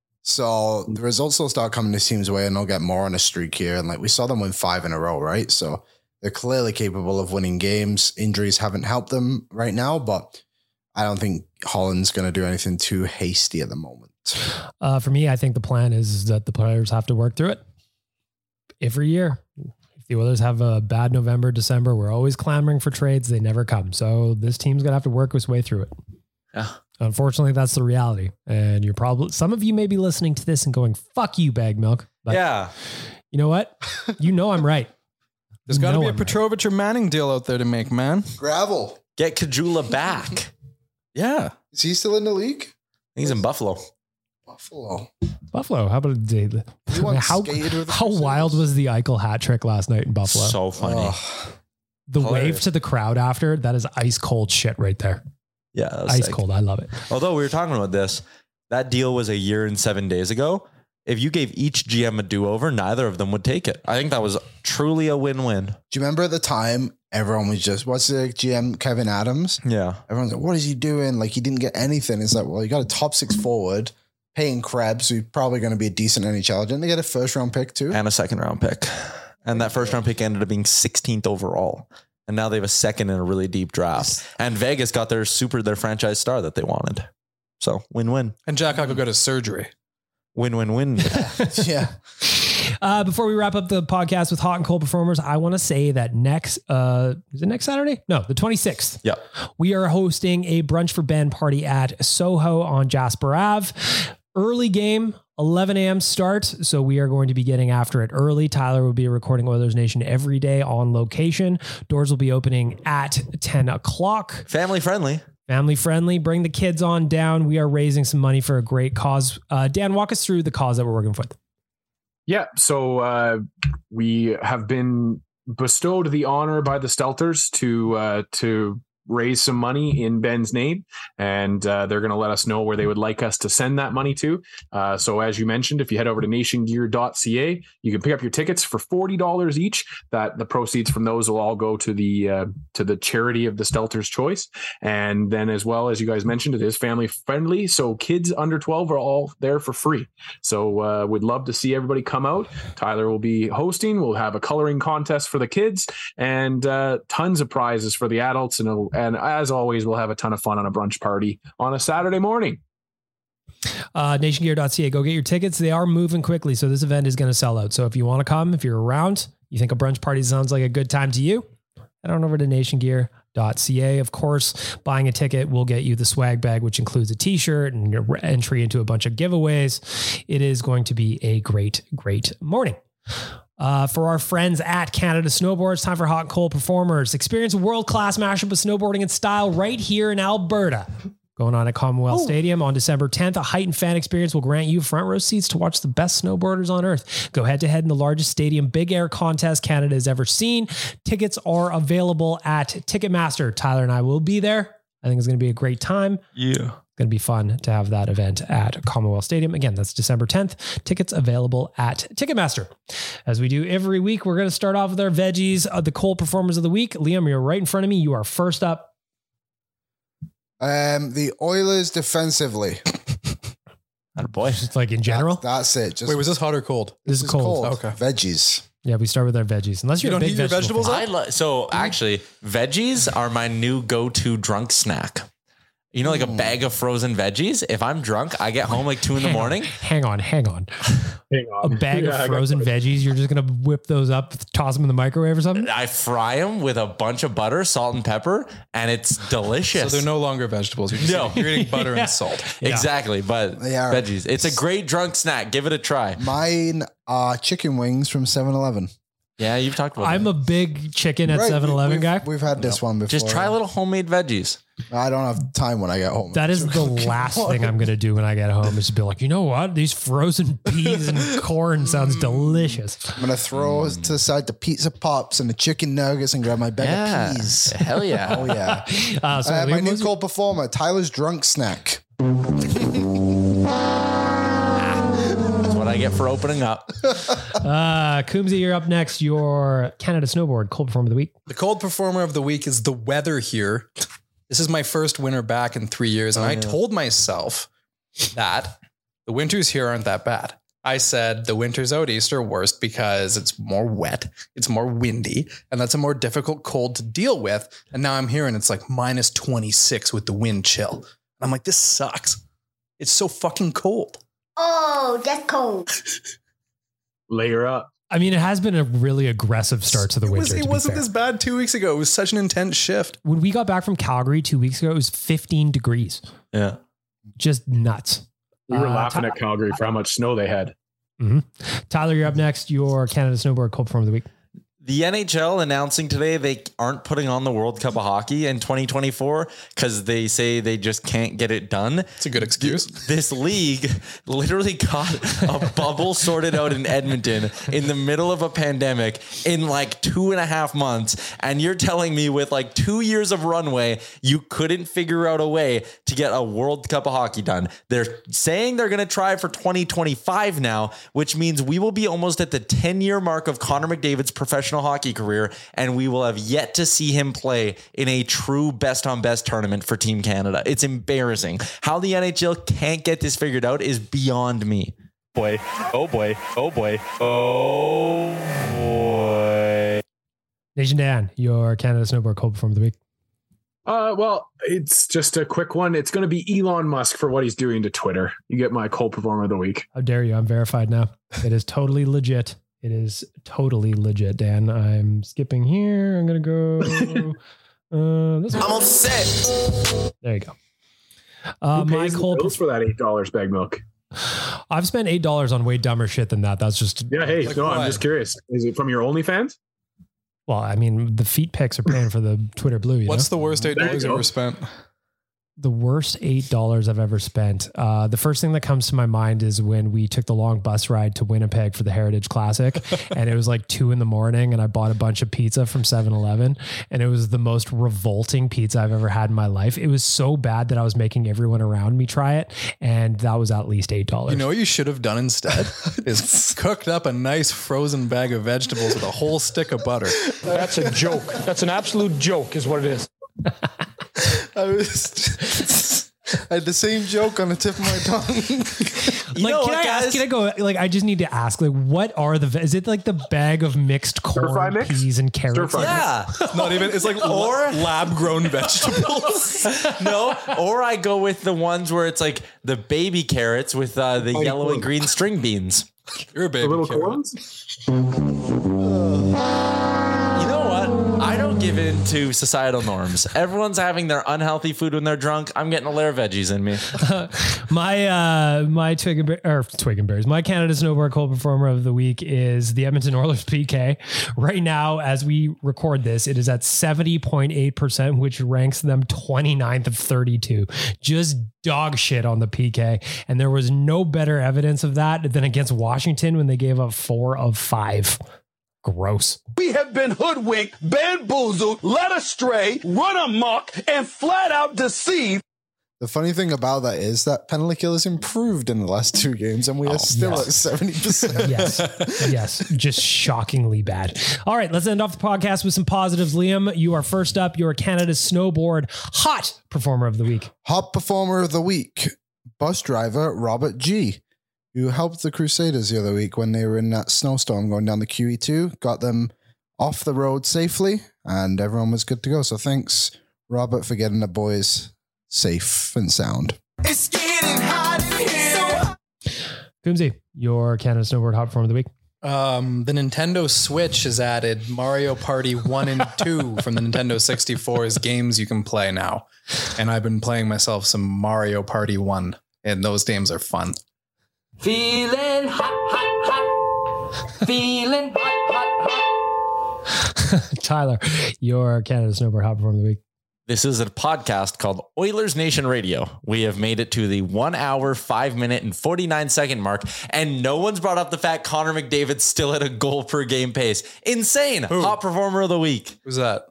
So the results will start coming this team's way and they'll get more on a streak here. And like we saw them win five in a row, right? So they're clearly capable of winning games. Injuries haven't helped them right now, but I don't think Holland's going to do anything too hasty at the moment. Uh, for me, I think the plan is that the players have to work through it every year. If the Oilers have a bad November, December, we're always clamoring for trades. They never come. So this team's going to have to work its way through it. Yeah. Unfortunately, that's the reality. And you're probably, some of you may be listening to this and going, fuck you, Bag Milk. But yeah. You know what? You know I'm right. There's got to know be a I'm Petrovic or Manning deal out there to make, man. Gravel. Get Kajula back. Yeah. Is he still in the league? He's in Buffalo. Buffalo. Buffalo. How about the, how, how wild was the Eichel hat trick last night in Buffalo? So funny. Oh. The Hilarious. wave to the crowd after, that is ice cold shit right there. Yeah. that was Ice sick. cold. I love it. Although we were talking about this, that deal was a year and seven days ago. If you gave each G M a do-over, neither of them would take it. I think that was truly a win-win. Do you remember at the time, everyone was just, what's the G M, Kevin Adams? Yeah. Everyone's like, what is he doing? Like, he didn't get anything. It's like, well, you got a top six forward, paying Krebs, who's probably going to be a decent N H L. Didn't they get a first round pick too? And a second round pick. And that first round pick ended up being sixteenth overall. And now they have a second in a really deep draft. And Vegas got their super, their franchise star that they wanted. So win-win. And Jack Eichel got his surgery. Win-win-win. Yeah. Uh, before we wrap up the podcast with hot and cold performers, I want to say that next, uh, is it next Saturday? No, the twenty-sixth. Yeah. We are hosting a brunch for Ben party at Soho on Jasper Ave. Early game, eleven a.m. start. So we are going to be getting after it early. Tyler will be recording Oilers Nation every day on location. Doors will be opening at ten o'clock. Family friendly. Family friendly. Bring the kids on down. We are raising some money for a great cause. Uh, Dan, walk us through the cause that we're working with. Yeah. So uh, we have been bestowed the honor by the Stelters to uh, to raise some money in Ben's name, and uh, they're going to let us know where they would like us to send that money to. Uh, so as you mentioned, if you head over to nation gear dot c a, you can pick up your tickets for forty dollars each. That the proceeds from those will all go to the uh, to the charity of the Stelters' choice. And then, as well as you guys mentioned, it is family friendly, so kids under twelve are all there for free. So uh, we'd love to see everybody come out. Tyler will be hosting. We'll have a coloring contest for the kids and uh, tons of prizes for the adults. And it'll, and as always, we'll have a ton of fun on a brunch party on a Saturday morning. Uh, nation gear dot c a. Go get your tickets. They are moving quickly, so this event is going to sell out. So if you want to come, if you're around, you think a brunch party sounds like a good time to you, head on over to nation gear dot c a. Of course, buying a ticket will get you the swag bag, which includes a t-shirt and your entry into a bunch of giveaways. It is going to be a great, great morning. Uh, for our friends at Canada Snowboard, it's time for Hot and Cold Performers. Experience a world-class mashup of snowboarding and style right here in Alberta. Going on at Commonwealth Ooh. Stadium on December tenth, a heightened fan experience will grant you front row seats to watch the best snowboarders on earth. Go head to head in the largest stadium big air contest Canada has ever seen. Tickets are available at Ticketmaster. Tyler and I will be there. I think it's going to be a great time. Yeah. Going to be fun to have that event at Commonwealth Stadium. Again, that's December tenth. Tickets available at Ticketmaster. As we do every week, we're going to start off with our veggies, uh, the cold performers of the week. Liam, you're right in front of me. You are first up. Um, the Oilers defensively. Boy, just like in general. That, that's it. Just Wait, was this hot or cold? This, this is cold. cold. Okay. Veggies. Yeah, we start with our veggies. Unless you're you a don't big eat your vegetable vegetables. I lo- so actually, veggies are my new go-to drunk snack. You know, like a bag of frozen veggies. If I'm drunk, I get home like two in the hang morning. On, hang on, hang on. Hang on. A bag Yeah, of frozen veggies. You're just going to whip those up, toss them in the microwave or something? I fry them with a bunch of butter, salt, and pepper, and it's delicious. So they're no longer vegetables. You're just No. eating, you're eating butter Yeah. and salt. Exactly, but They are. veggies. It's a great drunk snack. Give it a try. Mine are chicken wings from seven eleven. Yeah, you've talked about I'm that. a big chicken at Right, seven eleven we've- guy. We've had this one before. Just try little homemade veggies. I don't have time when I get home. That is the last thing I'm going to do when I get home is to be like, you know what? These frozen peas and corn sounds delicious. I'm going to throw Mm. to the side the pizza pops and the chicken nuggets and grab my bag Yeah. of peas. Hell yeah. Oh, yeah. Uh, so Uh, my Liam, new was- cold performer, Tyler's drunk snack. That's what I get for opening up. uh, Coombsy, you're up next. Your Canada Snowboard Cold Performer of the Week. The cold performer of the week is the weather here. This is my first winter back in three years. And Oh, I yeah. told myself that the winters here aren't that bad. I said the winters out east are worse because it's more wet, it's more windy, and that's a more difficult cold to deal with. And now I'm here and it's like minus twenty-six with the wind chill. And I'm like, this sucks. It's so fucking cold. Oh, that's cold. Layer up. I mean, it has been a really aggressive start to the It, winter. was, to it be wasn't fair. this bad two weeks ago. It was such an intense shift. When we got back from Calgary two weeks ago, it was fifteen degrees. Yeah. Just nuts. We were Uh, laughing Ty- at Calgary for how much snow they had. Mhm. Tyler, you're up next. Your Canada Snowboard Cold Performer of the Week. The N H L announcing today they aren't putting on the World Cup of Hockey in twenty twenty-four because they say they just can't get it done. It's a good excuse. This league literally got a bubble sorted out in Edmonton in the middle of a pandemic in like two and a half months. And you're telling me with like two years of runway, you couldn't figure out a way to get a World Cup of Hockey done. They're saying they're going to try for twenty twenty-five now, which means we will be almost at the ten year mark of Connor McDavid's professional hockey career, and we will have yet to see him play in a true best on best tournament for Team Canada. It's embarrassing. How the N H L can't get this figured out is beyond me. Boy, oh boy, oh boy, oh boy. Nation Dan, your Canada Snowboard Cold Performer of the Week. Uh, well, it's just a quick one. It's going to be Elon Musk for what he's doing to Twitter. You get my cold performer of the week. How dare you? I'm verified now. It is totally legit. It is totally legit, Dan. I'm skipping here. I'm going to go. Uh, this I'm upset. There you go. Uh, Who my pays the cold. bills for that eight dollars bag milk? I've spent eight dollars on way dumber shit than that. That's just. Yeah, hey, Like no, what? I'm just curious. Is it from your OnlyFans? Well, I mean, the feet pics are paying for the Twitter Blue. You What's know? the worst eight There you dollars go. ever spent? the worst eight dollars I've ever spent? Uh, the first thing that comes to my mind is when we took the long bus ride to Winnipeg for the Heritage Classic, and it was like two in the morning, and I bought a bunch of pizza from seven eleven, and it was the most revolting pizza I've ever had in my life. It was so bad that I was making everyone around me try it, and that was at least eight dollars. You know what you should have done instead is cooked up a nice frozen bag of vegetables with a whole stick of butter. That's a joke. That's an absolute joke is what it is. I was I had the same joke on the tip of my tongue. Like, know can what, I ask? guys? Can I go? Like, I just need to ask. Like, what are the? Is it like the bag of mixed corn, mix? peas, and carrots? Stir-fry Yeah. Not even, it's like Or- lab grown vegetables. No, or I go with the ones where it's like the baby carrots with uh, the Oh, yellow cool. and green string beans. You're a The baby little carrot. corns? You know what? I don't give in to societal norms. Everyone's having their unhealthy food when they're drunk. I'm getting a layer of veggies in me. My uh my twig and Ber- or twig and berries. My Canada Snowboard Cold Performer of the Week is the Edmonton Oilers P K. Right now, as we record this, it is at seventy point eight percent, which ranks them twenty-ninth of thirty-two. Just dog shit on the P K. And there was no better evidence of that than against Washington when they gave up four of five. Gross. We have been hoodwinked, bamboozled, led astray, run amok, and flat out deceived. The funny thing about that is that penalty kill has improved in the last two games, and we are still yes. at seventy percent. Yes. Yes. Just shockingly bad. All right. Let's end off the podcast with some positives. Liam, you are first up. You're Canada's Snowboard Hot Performer of the Week. Hot performer of the week, bus driver Robert G, who helped the Crusaders the other week when they were in that snowstorm going down the Q E two, got them off the road safely, and everyone was good to go. So thanks, Robert, for getting the boys safe and sound. It's getting hot in here. Coombsy, your Canada Snowboard Hot Performer of the Week. Um, the Nintendo Switch has added Mario Party one and two from the Nintendo sixty-four's games you can play now. And I've been playing myself some Mario Party one, and those games are fun. Feeling hot, hot, hot. Feeling hot, hot, hot. Tyler, your Canada Snowboard Hot Performer of the Week. This is a podcast called Oilers Nation Radio. We have made it to the one hour, five minute, and forty-nine second mark, and no one's brought up the fact Connor McDavid's still at a goal per game pace. Insane. Who? Hot Performer of the Week. Who's that?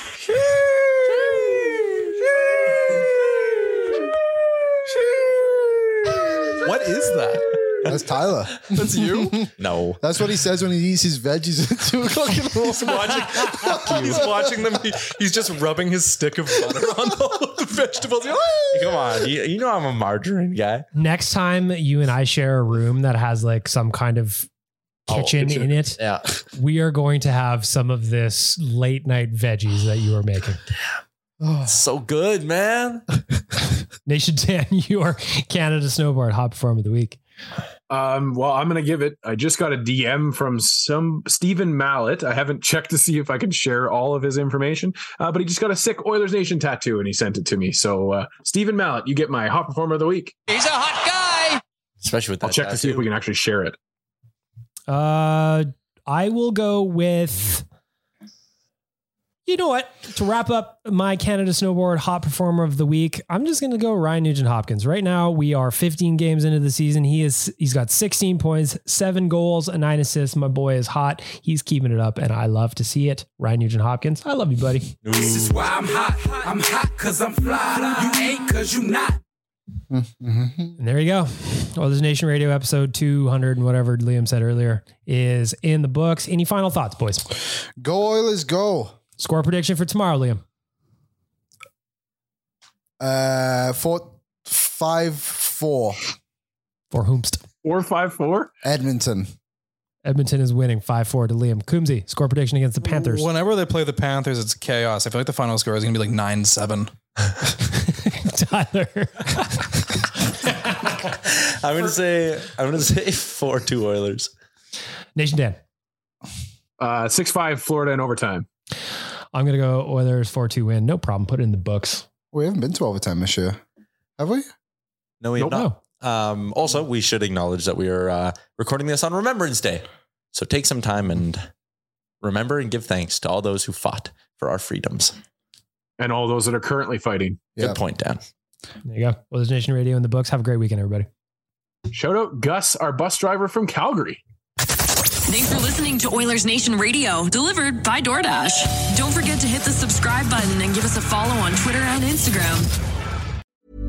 What is that? That's Tyler. That's you? No. That's what he says when he eats his veggies at two o'clock in the morning. Watching, he's watching them. He, he's just rubbing his stick of butter on all of the vegetables. Come on. You, you know I'm a margarine guy. Next time you and I share a room that has like some kind of kitchen, oh, kitchen. in it, yeah, we are going to have some of this late night veggies that you are making. Oh, so good, man. Nation Dan, your Canada Snowboard Hot Performer of the Week. Um, well, I'm going to give it. I just got a D M from some Stephen Mallet. I haven't checked to see if I can share all of his information, uh, but he just got a sick Oilers Nation tattoo and he sent it to me. So, uh, Stephen Mallet, you get my Hot Performer of the Week. He's a hot guy. Especially with that. I'll check tattoo. to see if we can actually share it. Uh, I will go with. You know what? To wrap up my Canada Snowboard Hot Performer of the Week, I'm just going to go Ryan Nugent-Hopkins. Right now, we are fifteen games into the season. He is he's got sixteen points, seven goals, and nine assists. My boy is hot. He's keeping it up, and I love to see it. Ryan Nugent-Hopkins, I love you, buddy. This is why I'm hot. I'm hot because I'm fly. You ain't because you not. And there you go. Oilers Nation Radio episode two hundred and whatever Liam said earlier is in the books. Any final thoughts, boys? Go Oilers, go. Score prediction for tomorrow, Liam. Uh, four, five, four. For whomst? Four, five, four. Edmonton. Edmonton is winning five four to Liam. Coombsy, score prediction against the Panthers. Whenever they play the Panthers, it's chaos. I feel like the final score is going to be like nine seven. Tyler. I'm going to say, I'm going to say four two Oilers. Nation Dan. Uh, six five Florida in overtime. I'm going to go Oilers four two win. No problem. Put it in the books. We haven't been to overtime this year. Have we? No, we have nope. not. Um, also, we should acknowledge that we are uh, recording this on Remembrance Day. So take some time and remember and give thanks to all those who fought for our freedoms. And all those that are currently fighting. Good yep. point, Dan. There you go. Oilers Nation Radio in the books. Have a great weekend, everybody. Shout out Gus, our bus driver from Calgary. Thanks for listening to Oilers Nation Radio, delivered by DoorDash. Don't forget to hit the subscribe button and give us a follow on Twitter and Instagram.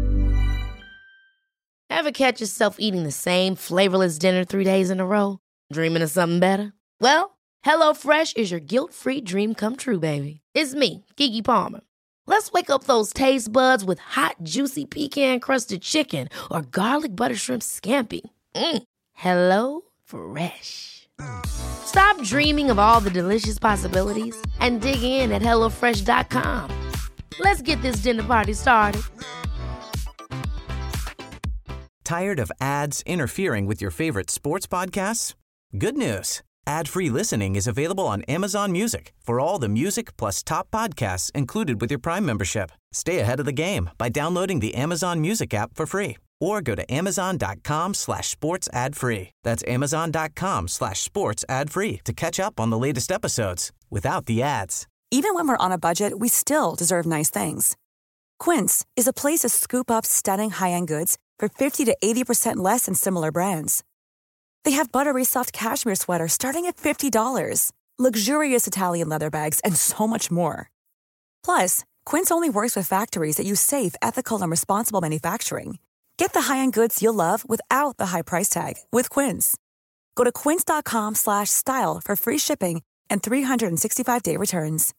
Ever catch yourself eating the same flavorless dinner three days in a row? Dreaming of something better? Well, HelloFresh is your guilt-free dream come true, baby. It's me, Keke Palmer. Let's wake up those taste buds with hot, juicy pecan-crusted chicken or garlic butter shrimp scampi. Mm. Hello Fresh. Stop dreaming of all the delicious possibilities and dig in at hello fresh dot com. Let's get this dinner party started. Tired of ads interfering with your favorite sports podcasts? Good news. Ad-free listening is available on Amazon Music for all the music plus top podcasts included with your Prime membership. Stay ahead of the game by downloading the Amazon Music app for free or go to amazon.com slash sports ad free. That's amazon.com slash sports ad free to catch up on the latest episodes without the ads. Even when we're on a budget, we still deserve nice things. Quince is a place to scoop up stunning high-end goods for fifty to eighty percent less than similar brands. They have buttery soft cashmere sweaters starting at fifty dollars, luxurious Italian leather bags, and so much more. Plus, Quince only works with factories that use safe, ethical, and responsible manufacturing. Get the high-end goods you'll love without the high price tag with Quince. Go to quince.com slash style for free shipping and three sixty-five day returns.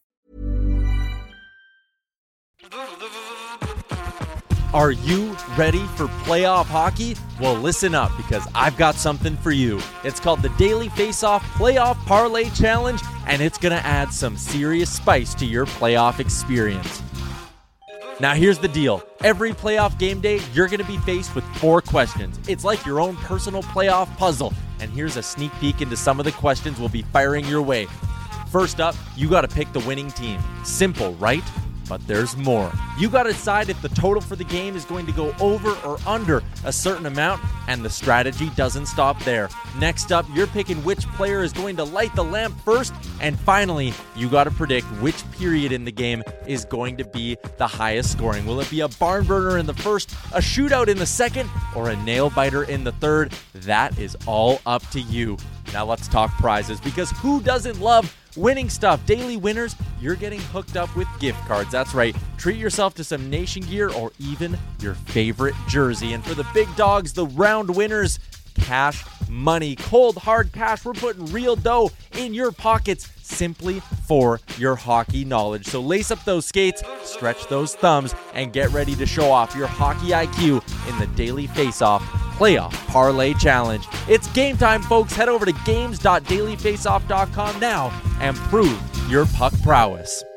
Are you ready for playoff hockey? Well, listen up because I've got something for you. It's called the Daily Faceoff Playoff Parlay Challenge, and it's going to add some serious spice to your playoff experience. Now, here's the deal. Every playoff game day, you're going to be faced with four questions. It's like your own personal playoff puzzle. And here's a sneak peek into some of the questions we'll be firing your way. First up, you got to pick the winning team. Simple, right? But there's more. You got to decide if the total for the game is going to go over or under a certain amount, and the strategy doesn't stop there. Next up, you're picking which player is going to light the lamp first, and finally, you got to predict which period in the game is going to be the highest scoring. Will it be a barn burner in the first, a shootout in the second, or a nail biter in the third? That is all up to you. Now let's talk prizes, because who doesn't love winning stuff? Daily winners, you're getting hooked up with gift cards. That's right. Treat yourself to some Nation gear or even your favorite jersey. And for the big dogs, the round winners, cash money, cold hard cash. We're putting real dough in your pockets simply for your hockey knowledge. So lace up those skates, stretch those thumbs, and get ready to show off your hockey I Q in the Daily Faceoff Playoff Parlay Challenge. It's game time, folks. Head over to games dot daily face off dot com now and prove your puck prowess.